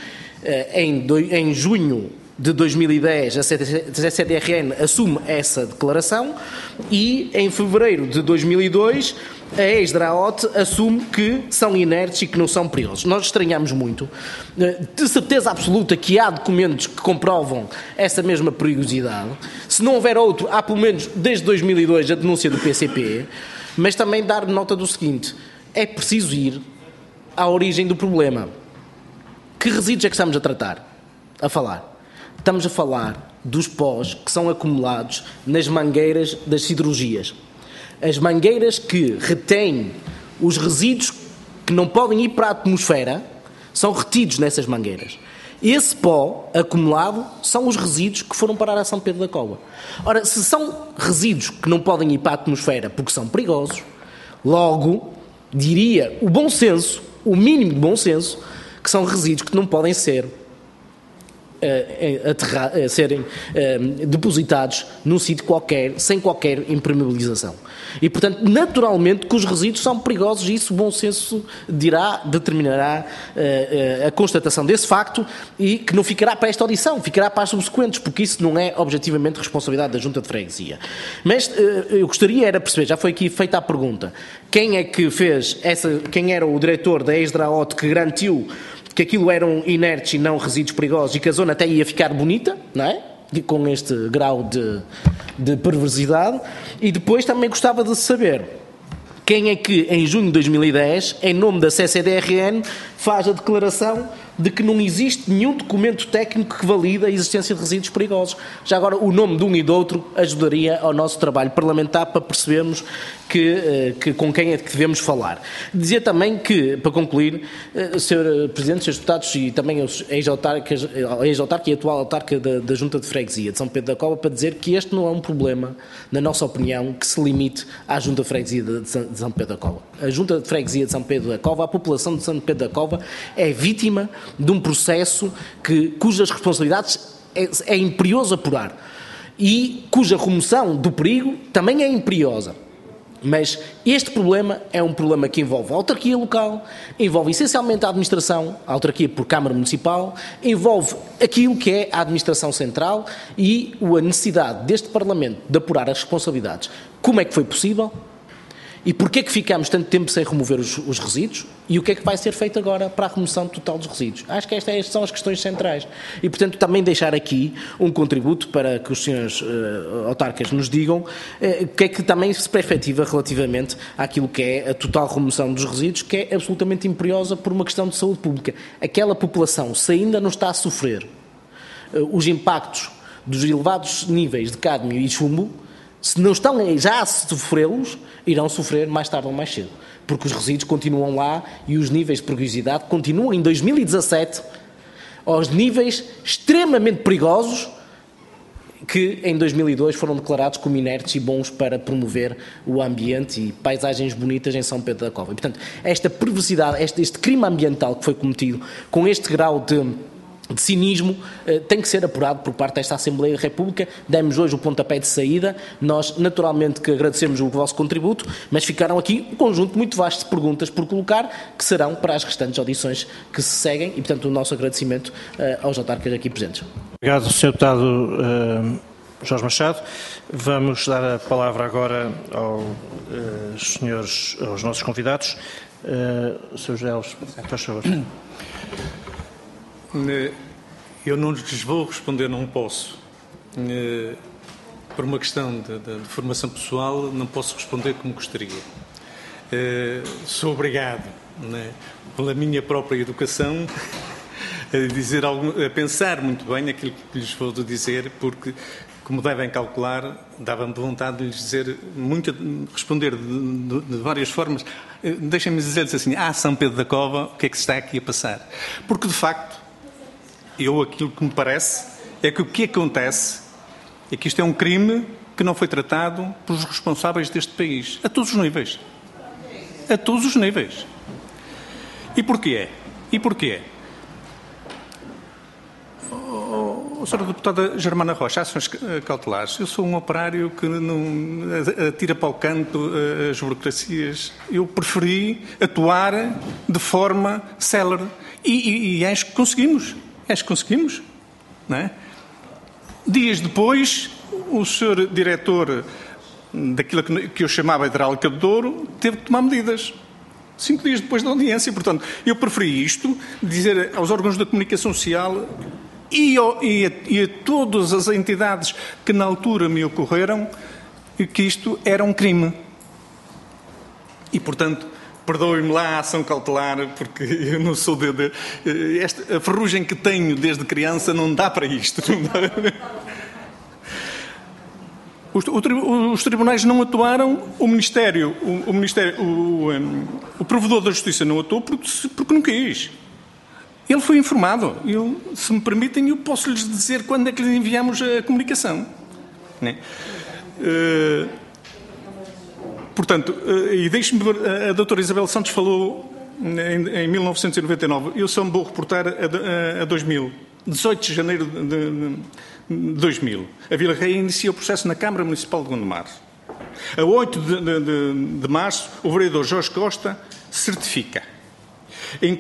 Em junho de 2010, a CDRN assume essa declaração e, em fevereiro de 2002, a ex-DRAOT assume que são inertes e que não são perigosos. Nós estranhamos muito. De certeza absoluta que há documentos que comprovam essa mesma perigosidade. Se não houver outro, há pelo menos desde 2002 a denúncia do PCP, mas também dar nota do seguinte: é preciso ir à origem do problema. Que resíduos é que estamos a falar? Estamos a falar dos pós que são acumulados nas mangueiras das siderurgias. As mangueiras que retêm os resíduos que não podem ir para a atmosfera são retidos nessas mangueiras. Esse pó acumulado são os resíduos que foram parar a São Pedro da Cova. Ora, se são resíduos que não podem ir para a atmosfera porque são perigosos, logo, diria o bom senso, o mínimo de bom senso, que são resíduos que não podem serem depositados num sítio qualquer, sem qualquer impermeabilização. E, portanto, naturalmente que os resíduos são perigosos e isso o bom senso determinará a constatação desse facto e que não ficará para esta audição, ficará para as subsequentes, porque isso não é objetivamente responsabilidade da Junta de Freguesia. Mas eu gostaria era perceber, já foi aqui feita a pergunta, quem é que fez quem era o diretor da ex-DRAOT que garantiu que aquilo eram inertes e não resíduos perigosos e que a zona até ia ficar bonita, não é? Com este grau de perversidade. E depois também gostava de saber quem é que em junho de 2010, em nome da CCDRN, faz a declaração de que não existe nenhum documento técnico que valida a existência de resíduos perigosos. Já agora, o nome de um e do outro ajudaria ao nosso trabalho parlamentar para percebermos que com quem é que devemos falar. Dizia também que, para concluir, Sr. Presidente, Srs. Deputados e também os ex-autarca e atual autarca da Junta de Freguesia de São Pedro da Cova, para dizer que este não é um problema, na nossa opinião, que se limite à Junta de Freguesia de São Pedro da Cova. A Junta de Freguesia de São Pedro da Cova, a população de São Pedro da Cova, é vítima de um processo cujas responsabilidades é imperioso apurar e cuja remoção do perigo também é imperiosa. Mas este problema é um problema que envolve a autarquia local, envolve essencialmente a administração, a autarquia por Câmara Municipal, envolve aquilo que é a administração central e a necessidade deste Parlamento de apurar as responsabilidades. Como é que foi possível? E porquê é que ficamos tanto tempo sem remover os resíduos? E o que é que vai ser feito agora para a remoção total dos resíduos? Acho que estas são as questões centrais. E, portanto, também deixar aqui um contributo para que os senhores autarcas nos digam o que é que também se perspectiva relativamente àquilo que é a total remoção dos resíduos, que é absolutamente imperiosa por uma questão de saúde pública. Aquela população, se ainda não está a sofrer os impactos dos elevados níveis de cádmio e chumbo, se não estão já a sofrê-los, irão sofrer mais tarde ou mais cedo. Porque os resíduos continuam lá e os níveis de perigosidade continuam em 2017 aos níveis extremamente perigosos que em 2002 foram declarados como inertes e bons para promover o ambiente e paisagens bonitas em São Pedro da Cova. E, portanto, esta perversidade, este crime ambiental que foi cometido com este grau de cinismo tem que ser apurado por parte desta Assembleia da República. Demos hoje o pontapé de saída. Nós, naturalmente, que agradecemos o vosso contributo, mas ficaram aqui um conjunto muito vasto de perguntas por colocar, que serão para as restantes audições que se seguem, e, portanto, o nosso agradecimento aos autarcas aqui presentes. Obrigado, Sr. Deputado Jorge Machado. Vamos dar a palavra agora aos nossos convidados. Sr. José Alves, faz favor. Eu não lhes vou responder, não posso. Por uma questão de formação pessoal, não posso responder como gostaria. Sou obrigado, pela minha própria educação, a pensar muito bem aquilo que lhes vou dizer, porque, como devem calcular, dava-me vontade de lhes dizer, responder de várias formas. Deixem-me dizer-lhes assim, São Pedro da Cova, o que é que se está aqui a passar? Porque, de facto, aquilo que me parece é que o que acontece é que isto é um crime que não foi tratado pelos responsáveis deste país, a todos os níveis. A todos os níveis. E porquê? Sra. Deputada Germana Rocha, ações cautelares. Eu sou um operário que não atira para o canto as burocracias. Eu preferi atuar de forma célere. E acho que conseguimos. Não é? Dias depois, o Sr. Diretor daquilo que eu chamava Hidráulica do Douro teve que tomar medidas. 5 dias depois da audiência. Portanto, eu preferi dizer aos órgãos da comunicação social e a todas as entidades que na altura me ocorreram que isto era um crime. E, portanto, perdoem-me lá a ação cautelar, porque eu não sou a ferrugem que tenho desde criança não dá para isto. Não dá. Os tribunais não atuaram, o provedor da Justiça não atuou porque não quis. Ele foi informado. Se me permitem, eu posso lhes dizer quando é que lhe enviamos a comunicação. Né? Portanto, e deixe-me ver, a doutora Isabel Santos falou em 1999, eu só me vou reportar a 2000, 18 de janeiro de 2000. A Vila Reia inicia o processo na Câmara Municipal de Gondomar. A 8 de março, o vereador Jorge Costa certifica. Em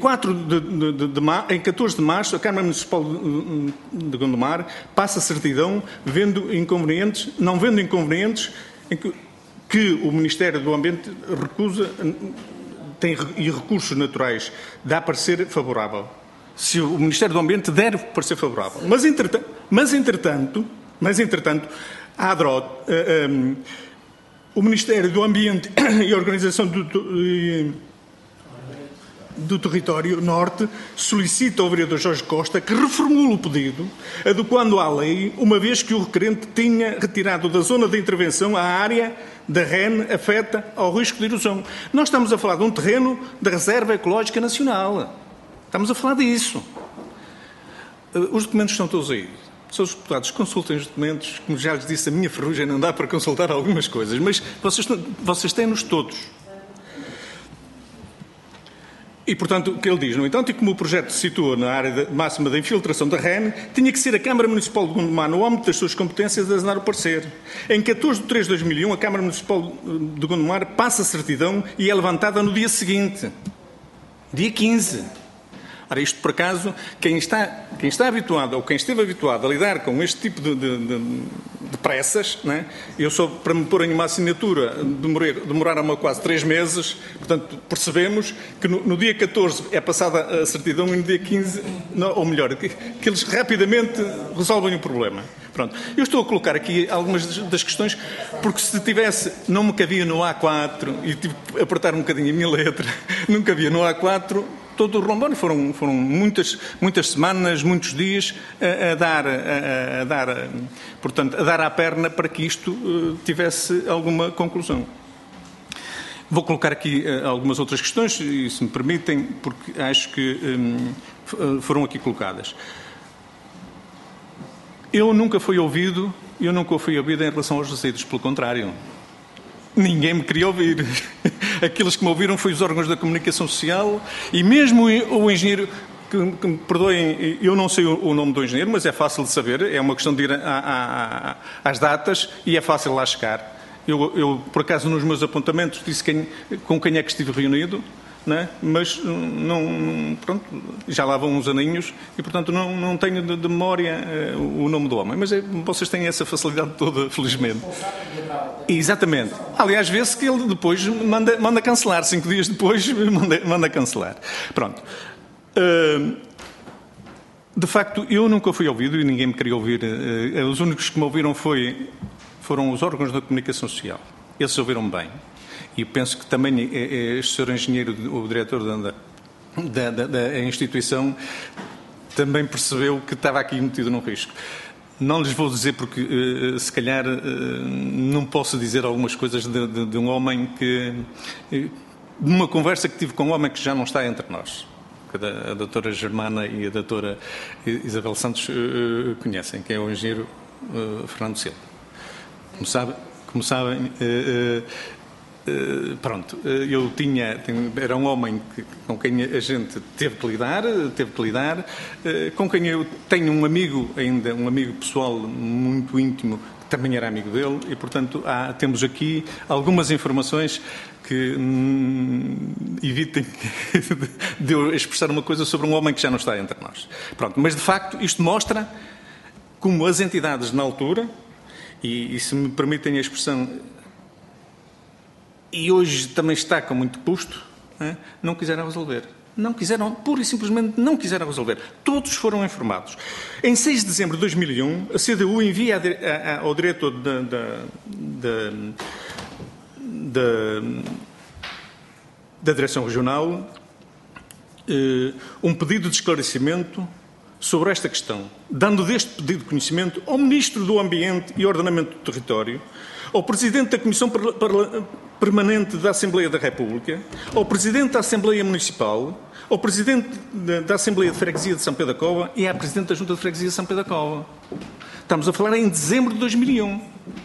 14 de março, a Câmara Municipal de Gondomar passa a certidão, não vendo inconvenientes em que o Ministério do Ambiente recusa e recursos naturais dá parecer favorável. Se o Ministério do Ambiente der parecer favorável. Mas entretanto, a ADROT, o Ministério do Ambiente e a Organização do Território Norte solicita ao vereador Jorge Costa que reformule o pedido, adequando à lei, uma vez que o requerente tinha retirado da zona de intervenção a área da REN afeta ao risco de erosão. Nós estamos a falar de um terreno da Reserva Ecológica Nacional. Estamos a falar disso. Os documentos estão todos aí. Senhores deputados, consultem os documentos. Como já lhes disse, a minha ferrugem não dá para consultar algumas coisas, mas vocês têm-nos todos. E, portanto, o que ele diz, no entanto, e como o projeto se situa na área máxima da infiltração da REN, tinha que ser a Câmara Municipal de Gondomar, no âmbito das suas competências, a assinar o parecer. Em 14 de 3 de 2001, a Câmara Municipal de Gondomar passa a certidão e é levantada no dia seguinte, dia 15. Ora, isto, por acaso, quem está habituado, ou quem esteve habituado a lidar com este tipo de pressas, não é? Eu só, para me pôr em uma assinatura, demoraram-me quase 3 meses, portanto, percebemos que no dia 14 é passada a certidão e no dia 15, ou melhor, que eles rapidamente resolvem o problema. Pronto. Eu estou a colocar aqui algumas das questões, porque se tivesse, não me cabia no A4, e tive que apertar um bocadinho a minha letra, não cabia no A4, todo o rombo. Foram muitas semanas, muitos dias a dar à perna para que isto tivesse alguma conclusão. Vou colocar aqui algumas outras questões, e se me permitem, porque acho que foram aqui colocadas. Eu nunca fui ouvido em relação aos resíduos, pelo contrário. Ninguém me queria ouvir. Aqueles que me ouviram foram os órgãos da comunicação social e mesmo o engenheiro, que me perdoem, eu não sei o nome do engenheiro, mas é fácil de saber, é uma questão de ir às datas e é fácil lá chegar. Eu, por acaso, nos meus apontamentos disse com quem é que estive reunido, não é? Mas pronto, já lá vão uns aninhos e, portanto, não tenho de memória o nome do homem. Mas vocês têm essa facilidade toda, felizmente. Exatamente. Aliás, vê-se que ele depois manda cancelar. 5 dias depois manda cancelar. Pronto. De facto, eu nunca fui ouvido e ninguém me queria ouvir. Os únicos que me ouviram foram os órgãos da comunicação social. Eles ouviram bem. E penso que também este senhor engenheiro, o diretor da instituição, também percebeu que estava aqui metido num risco. Não lhes vou dizer porque, se calhar, não posso dizer algumas coisas de um homem que... De uma conversa que tive com um homem que já não está entre nós. Que a doutora Germana e a doutora Isabel Santos conhecem, que é o engenheiro Fernando Silva. Como sabem... Pronto, era um homem com quem a gente teve que lidar, com quem eu tenho um amigo pessoal muito íntimo, que também era amigo dele, e portanto temos aqui algumas informações que evitem de eu expressar uma coisa sobre um homem que já não está entre nós. Pronto, mas de facto isto mostra como as entidades na altura, e se me permitem a expressão, e hoje também está com muito custo, não quiseram resolver. Não quiseram, pura e simplesmente não quiseram resolver. Todos foram informados. Em 6 de dezembro de 2001, a CDU envia ao diretor da Direção Regional um pedido de esclarecimento sobre esta questão, dando deste pedido de conhecimento ao Ministro do Ambiente e Ordenamento do Território, ao Presidente da Comissão Permanente da Assembleia da República, ao Presidente da Assembleia Municipal, ao Presidente da Assembleia de Freguesia de São Pedro da Cova e à Presidente da Junta de Freguesia de São Pedro da Cova. Estamos a falar em dezembro de 2001.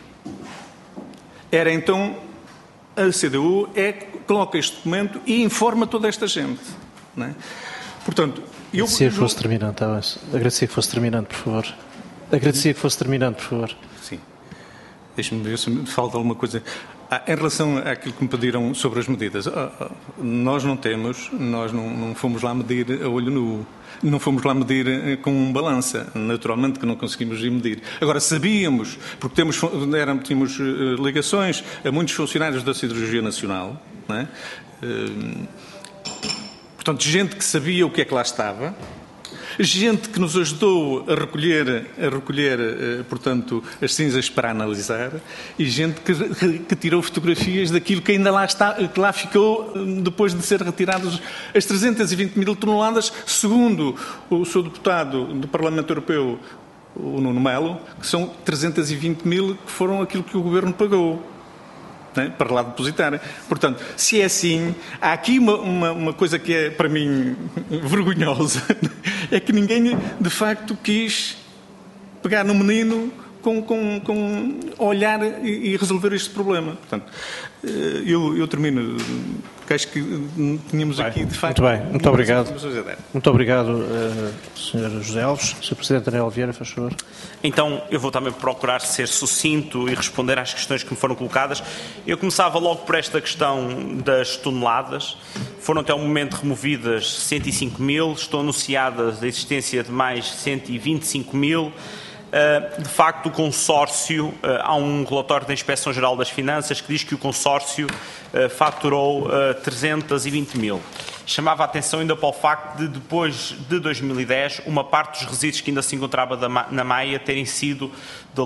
Era então a CDU coloca este documento e informa toda esta gente. Não é? Portanto, agradecia que fosse terminando, agradecia que fosse terminando, por favor. Agradecia que fosse terminando, por favor. Sim. Deixe-me ver se me falta alguma coisa. Em relação àquilo que me pediram sobre as medidas, nós não fomos lá medir a olho nu, não fomos lá medir com um balança, naturalmente que não conseguimos ir medir. Agora, sabíamos, porque tínhamos ligações a muitos funcionários da Siderurgia Nacional, não é? Portanto, gente que sabia o que é que lá estava, gente que nos ajudou a recolher, portanto, as cinzas para analisar, e gente que tirou fotografias daquilo que ainda lá está, que lá ficou depois de ser retiradas as 320 mil toneladas, segundo o seu deputado do Parlamento Europeu, o Nuno Melo, que são 320 mil que foram aquilo que o Governo pagou, né, para lá depositar. Portanto, se é assim, há aqui uma coisa que é, para mim, vergonhosa, é que ninguém, de facto, quis pegar no menino com olhar e resolver este problema. Portanto, eu termino, porque acho que tínhamos aqui, de facto... Muito bem, muito obrigado. Muito obrigado, Sr. José Alves. Sr. Presidente Daniel Vieira, faz favor. Então, eu vou também procurar ser sucinto e responder às questões que me foram colocadas. Eu começava logo por esta questão das toneladas. Foram até o momento removidas 105 mil, estão anunciadas a existência de mais 125 mil. De facto, o consórcio, há um relatório da Inspeção-Geral das Finanças que diz que o consórcio faturou 320 mil. Chamava a atenção ainda para o facto de, depois de 2010, uma parte dos resíduos que ainda se encontrava na Maia terem sido de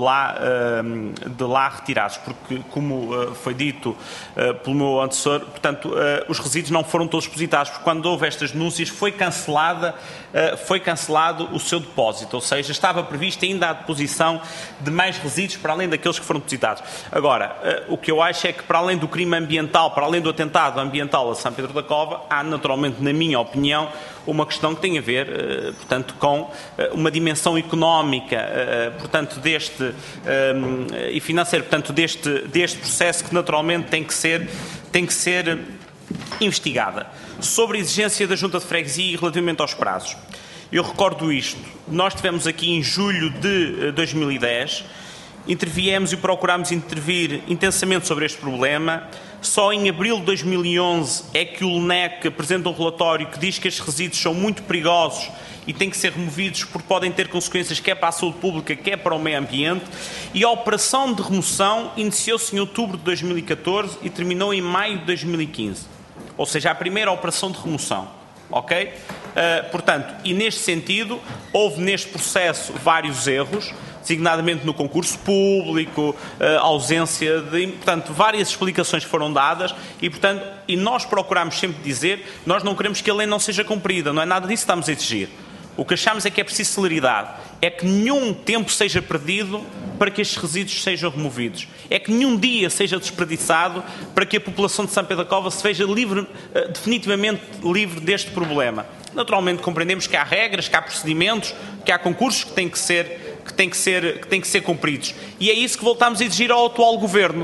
lá retirados, porque, como foi dito pelo meu antecessor, portanto, os resíduos não foram todos depositados, porque quando houve estas denúncias foi cancelado o seu depósito, ou seja, estava prevista ainda a deposição de mais resíduos para além daqueles que foram depositados. Agora, o que eu acho é que, para além do crime ambiental, para além do atentado ambiental a São Pedro da Cova, há naturalmente, na minha opinião, uma questão que tem a ver, portanto, com uma dimensão económica, portanto, e financeira, portanto, deste processo que naturalmente tem que ser investigada. Sobre a exigência da Junta de Freguesia e relativamente aos prazos. Eu recordo isto. Nós tivemos aqui em julho de 2010, interviemos e procurámos intervir intensamente sobre este problema. Só em abril de 2011 é que o LNEC apresenta um relatório que diz que estes resíduos são muito perigosos e têm que ser removidos porque podem ter consequências quer para a saúde pública, quer para o meio ambiente. E a operação de remoção iniciou-se em outubro de 2014 e terminou em maio de 2015. Ou seja, a primeira operação de remoção. Ok? Portanto, e neste sentido, houve neste processo vários erros, designadamente no concurso público, ausência de... Portanto, várias explicações foram dadas e, portanto, e nós procuramos sempre dizer, nós não queremos que a lei não seja cumprida, não é nada disso que estamos a exigir. O que achamos é que é preciso celeridade, é que nenhum tempo seja perdido para que estes resíduos sejam removidos, é que nenhum dia seja desperdiçado para que a população de São Pedro da Cova se veja definitivamente livre deste problema. Naturalmente compreendemos que há regras, que há procedimentos, que há concursos que têm que ser cumpridos. E é isso que voltamos a exigir ao atual Governo.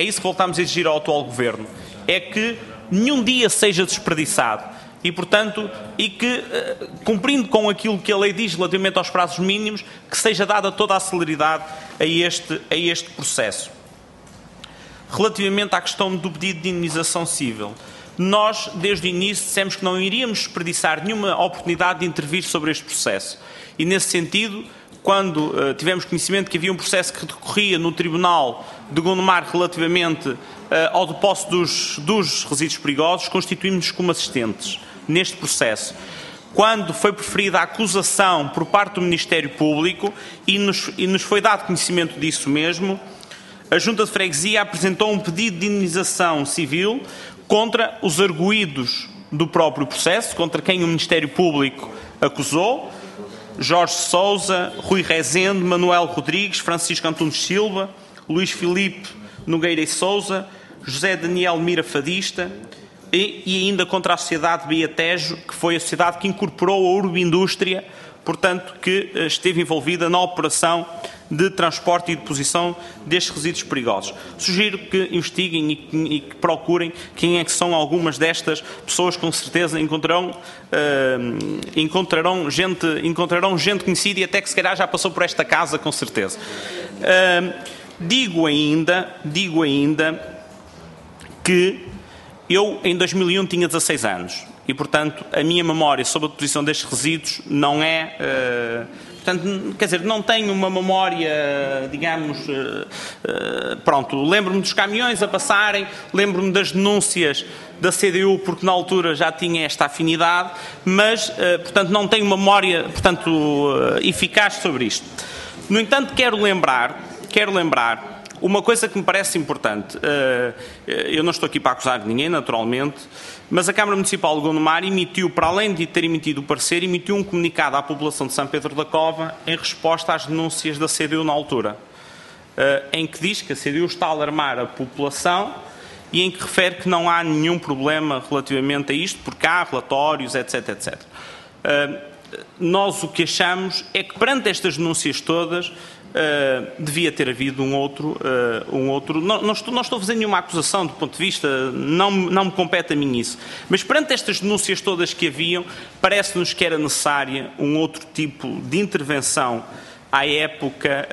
É que nenhum dia seja desperdiçado. E, portanto, cumprindo com aquilo que a lei diz relativamente aos prazos mínimos, que seja dada toda a celeridade a este processo. Relativamente à questão do pedido de indemnização civil, nós, desde o início, dissemos que não iríamos desperdiçar nenhuma oportunidade de intervir sobre este processo. E, nesse sentido, quando tivemos conhecimento que havia um processo que decorria no Tribunal de Gondomar relativamente ao depósito dos resíduos perigosos, constituímos-nos como assistentes neste processo. Quando foi preferida a acusação por parte do Ministério Público e nos foi dado conhecimento disso mesmo, a Junta de Freguesia apresentou um pedido de indemnização civil contra os arguidos do próprio processo, contra quem o Ministério Público acusou, Jorge Sousa, Rui Rezende, Manuel Rodrigues, Francisco Antunes Silva, Luís Filipe Nogueira e Sousa, José Daniel Mira Fadista e ainda contra a Sociedade Beatejo, que foi a sociedade que incorporou a Urbindústria, portanto, que esteve envolvida na operação de transporte e deposição destes resíduos perigosos. Sugiro que investiguem e que procurem quem é que são algumas destas pessoas, com certeza encontrarão gente conhecida e até que se calhar já passou por esta casa, com certeza. Digo ainda que eu, em 2001, tinha 16 anos. E, portanto, a minha memória sobre a deposição destes resíduos não é... portanto, quer dizer, não tenho uma memória, digamos... pronto, lembro-me dos caminhões a passarem, lembro-me das denúncias da CDU, porque na altura já tinha esta afinidade, mas, portanto, não tenho uma memória, portanto, eficaz sobre isto. No entanto, quero lembrar uma coisa que me parece importante. Eu não estou aqui para acusar ninguém, naturalmente, mas a Câmara Municipal de Gondomar emitiu, para além de ter emitido o parecer, emitiu um comunicado à população de São Pedro da Cova em resposta às denúncias da CDU na altura, em que diz que a CDU está a alarmar a população e em que refere que não há nenhum problema relativamente a isto, porque há relatórios, etc, etc. Nós o que achamos é que, perante estas denúncias todas, devia ter havido um outro. Não estou a fazer nenhuma acusação do ponto de vista, não me compete a mim isso, mas perante estas denúncias todas que haviam, parece-nos que era necessária um outro tipo de intervenção à época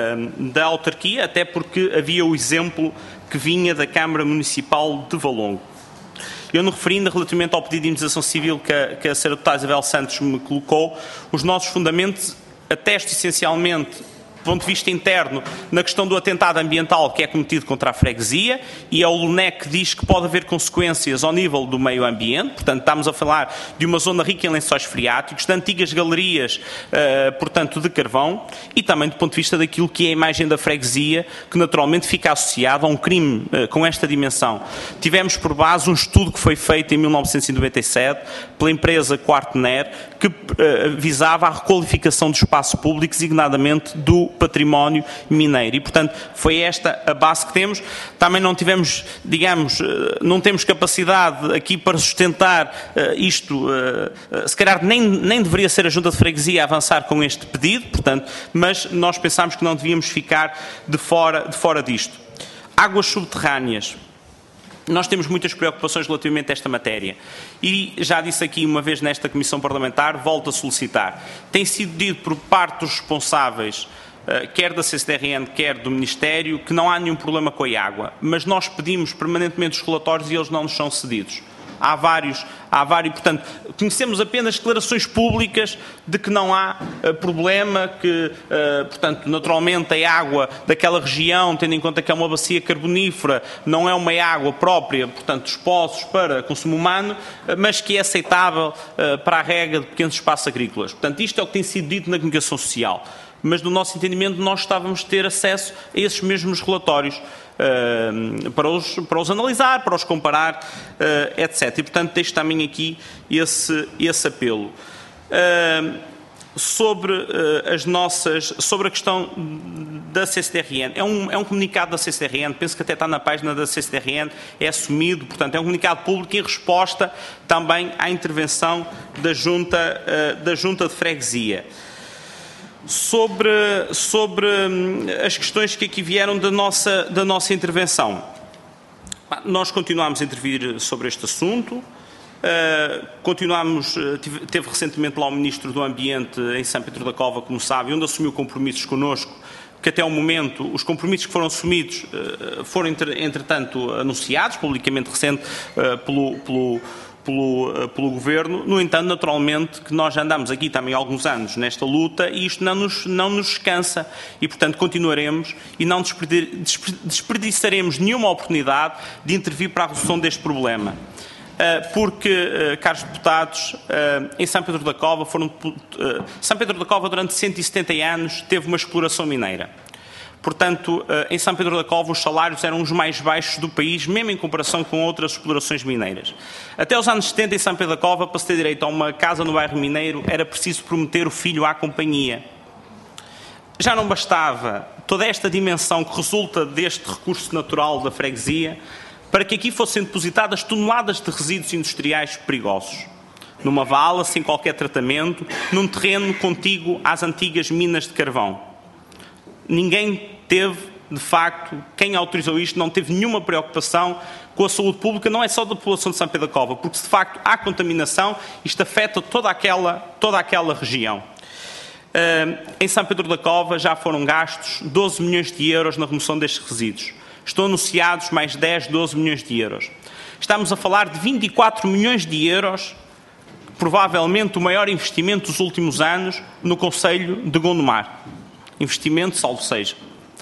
da autarquia, até porque havia o exemplo que vinha da Câmara Municipal de Valongo. Eu, me referindo relativamente ao pedido de indemnização civil que a Sra. Deputada Isabel Santos me colocou, os nossos fundamentos atestam essencialmente, do ponto de vista interno, na questão do atentado ambiental que é cometido contra a freguesia, e é o LUNEC que diz que pode haver consequências ao nível do meio ambiente. Portanto, estamos a falar de uma zona rica em lençóis freáticos, de antigas galerias, portanto, de carvão, e também do ponto de vista daquilo que é a imagem da freguesia, que naturalmente fica associada a um crime com esta dimensão. Tivemos por base um estudo que foi feito em 1997 pela empresa Quartner, que visava a requalificação do espaço público, designadamente do património mineiro. E, portanto, foi esta a base que temos. Também não tivemos, digamos, não temos capacidade aqui para sustentar isto. Se calhar nem deveria ser a Junta de Freguesia a avançar com este pedido, portanto, mas nós pensámos que não devíamos ficar de fora disto. Águas subterrâneas. Nós temos muitas preocupações relativamente a esta matéria e já disse aqui uma vez nesta Comissão Parlamentar, volto a solicitar. Tem sido dito por parte dos responsáveis, quer da CCDRN, quer do Ministério, que não há nenhum problema com a água, mas nós pedimos permanentemente os relatórios e eles não nos são cedidos. Há vários, portanto, conhecemos apenas declarações públicas de que não há problema, que, portanto, naturalmente a água daquela região, tendo em conta que é uma bacia carbonífera, não é uma água própria, portanto, dos poços para consumo humano, mas que é aceitável para a rega de pequenos espaços agrícolas. Portanto, isto é o que tem sido dito na comunicação social. Mas, no nosso entendimento, nós estávamos a ter acesso a esses mesmos relatórios para os analisar, para os comparar, etc. E, portanto, deixo também aqui esse apelo. Sobre a questão da CCDRN, é um comunicado da CCDRN, penso que até está na página da CCDRN, é assumido, portanto, é um comunicado público em resposta também à intervenção da Junta de Freguesia. Sobre as questões que aqui vieram da nossa intervenção. Nós continuamos a intervir sobre este assunto, teve recentemente lá o Ministro do Ambiente em São Pedro da Cova, como sabe, onde assumiu compromissos connosco, que até o momento os compromissos que foram assumidos foram, entretanto, anunciados publicamente recente pelo Governo. No entanto, naturalmente, que nós já andamos aqui também há alguns anos nesta luta e isto não nos descansa e, portanto, continuaremos e não desperdiçaremos nenhuma oportunidade de intervir para a resolução deste problema. Porque, caros deputados, em São Pedro da Cova São Pedro da Cova durante 170 anos teve uma exploração mineira. Portanto, em São Pedro da Cova os salários eram os mais baixos do país, mesmo em comparação com outras explorações mineiras. Até os anos 70, em São Pedro da Cova, para se ter direito a uma casa no bairro mineiro, era preciso prometer o filho à companhia. Já não bastava toda esta dimensão que resulta deste recurso natural da freguesia para que aqui fossem depositadas toneladas de resíduos industriais perigosos. Numa vala, sem qualquer tratamento, num terreno contíguo às antigas minas de carvão. Ninguém teve, de facto, quem autorizou isto, não teve nenhuma preocupação com a saúde pública, não é só da população de São Pedro da Cova, porque se de facto há contaminação, isto afeta toda aquela região. Em São Pedro da Cova já foram gastos 12 milhões de euros na remoção destes resíduos. Estão anunciados mais 10, 12 milhões de euros. Estamos a falar de 24 milhões de euros provavelmente o maior investimento dos últimos anos no concelho de Gondomar. Investimento, salvo seja.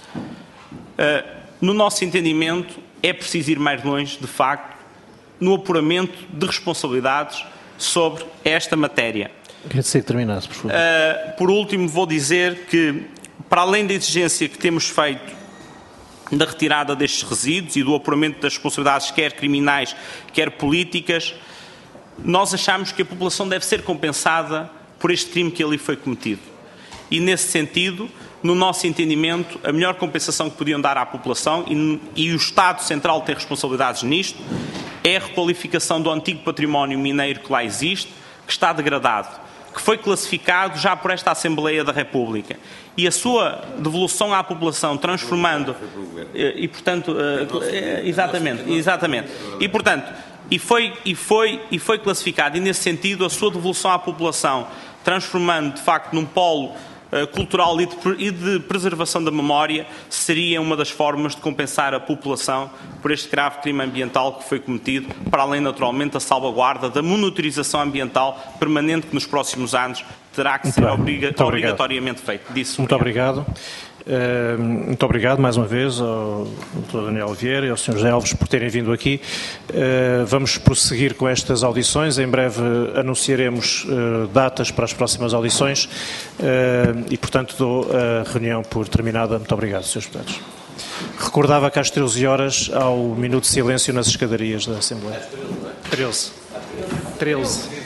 No nosso entendimento, é preciso ir mais longe, de facto, no apuramento de responsabilidades sobre esta matéria. Queria dizer que terminasse, por favor. Por último, vou dizer que, para além da exigência que temos feito da retirada destes resíduos e do apuramento das responsabilidades, quer criminais, quer políticas, nós achamos que a população deve ser compensada por este crime que ali foi cometido. E, nesse sentido, no nosso entendimento, a melhor compensação que podiam dar à população, e o Estado Central tem responsabilidades nisto, é a requalificação do antigo património mineiro que lá existe, que está degradado, que foi classificado já por esta Assembleia da República. E a sua devolução à população, transformando... E, portanto... Exatamente. E, portanto... E foi classificado, e nesse sentido, a sua devolução à população, transformando, de facto, num polo cultural e de preservação da memória, seria uma das formas de compensar a população por este grave crime ambiental que foi cometido, para além, naturalmente, da salvaguarda da monitorização ambiental permanente que nos próximos anos terá que ser obrigatoriamente feito. Muito obrigado. Muito obrigado mais uma vez ao Dr. Daniel Vieira e ao Sr. José Alves por terem vindo aqui. Vamos prosseguir com estas audições. Em breve anunciaremos datas para as próximas audições e, portanto, dou a reunião por terminada. Muito obrigado, Srs. Deputados. Recordava que às 13 horas há o minuto de silêncio nas escadarias da Assembleia. 13.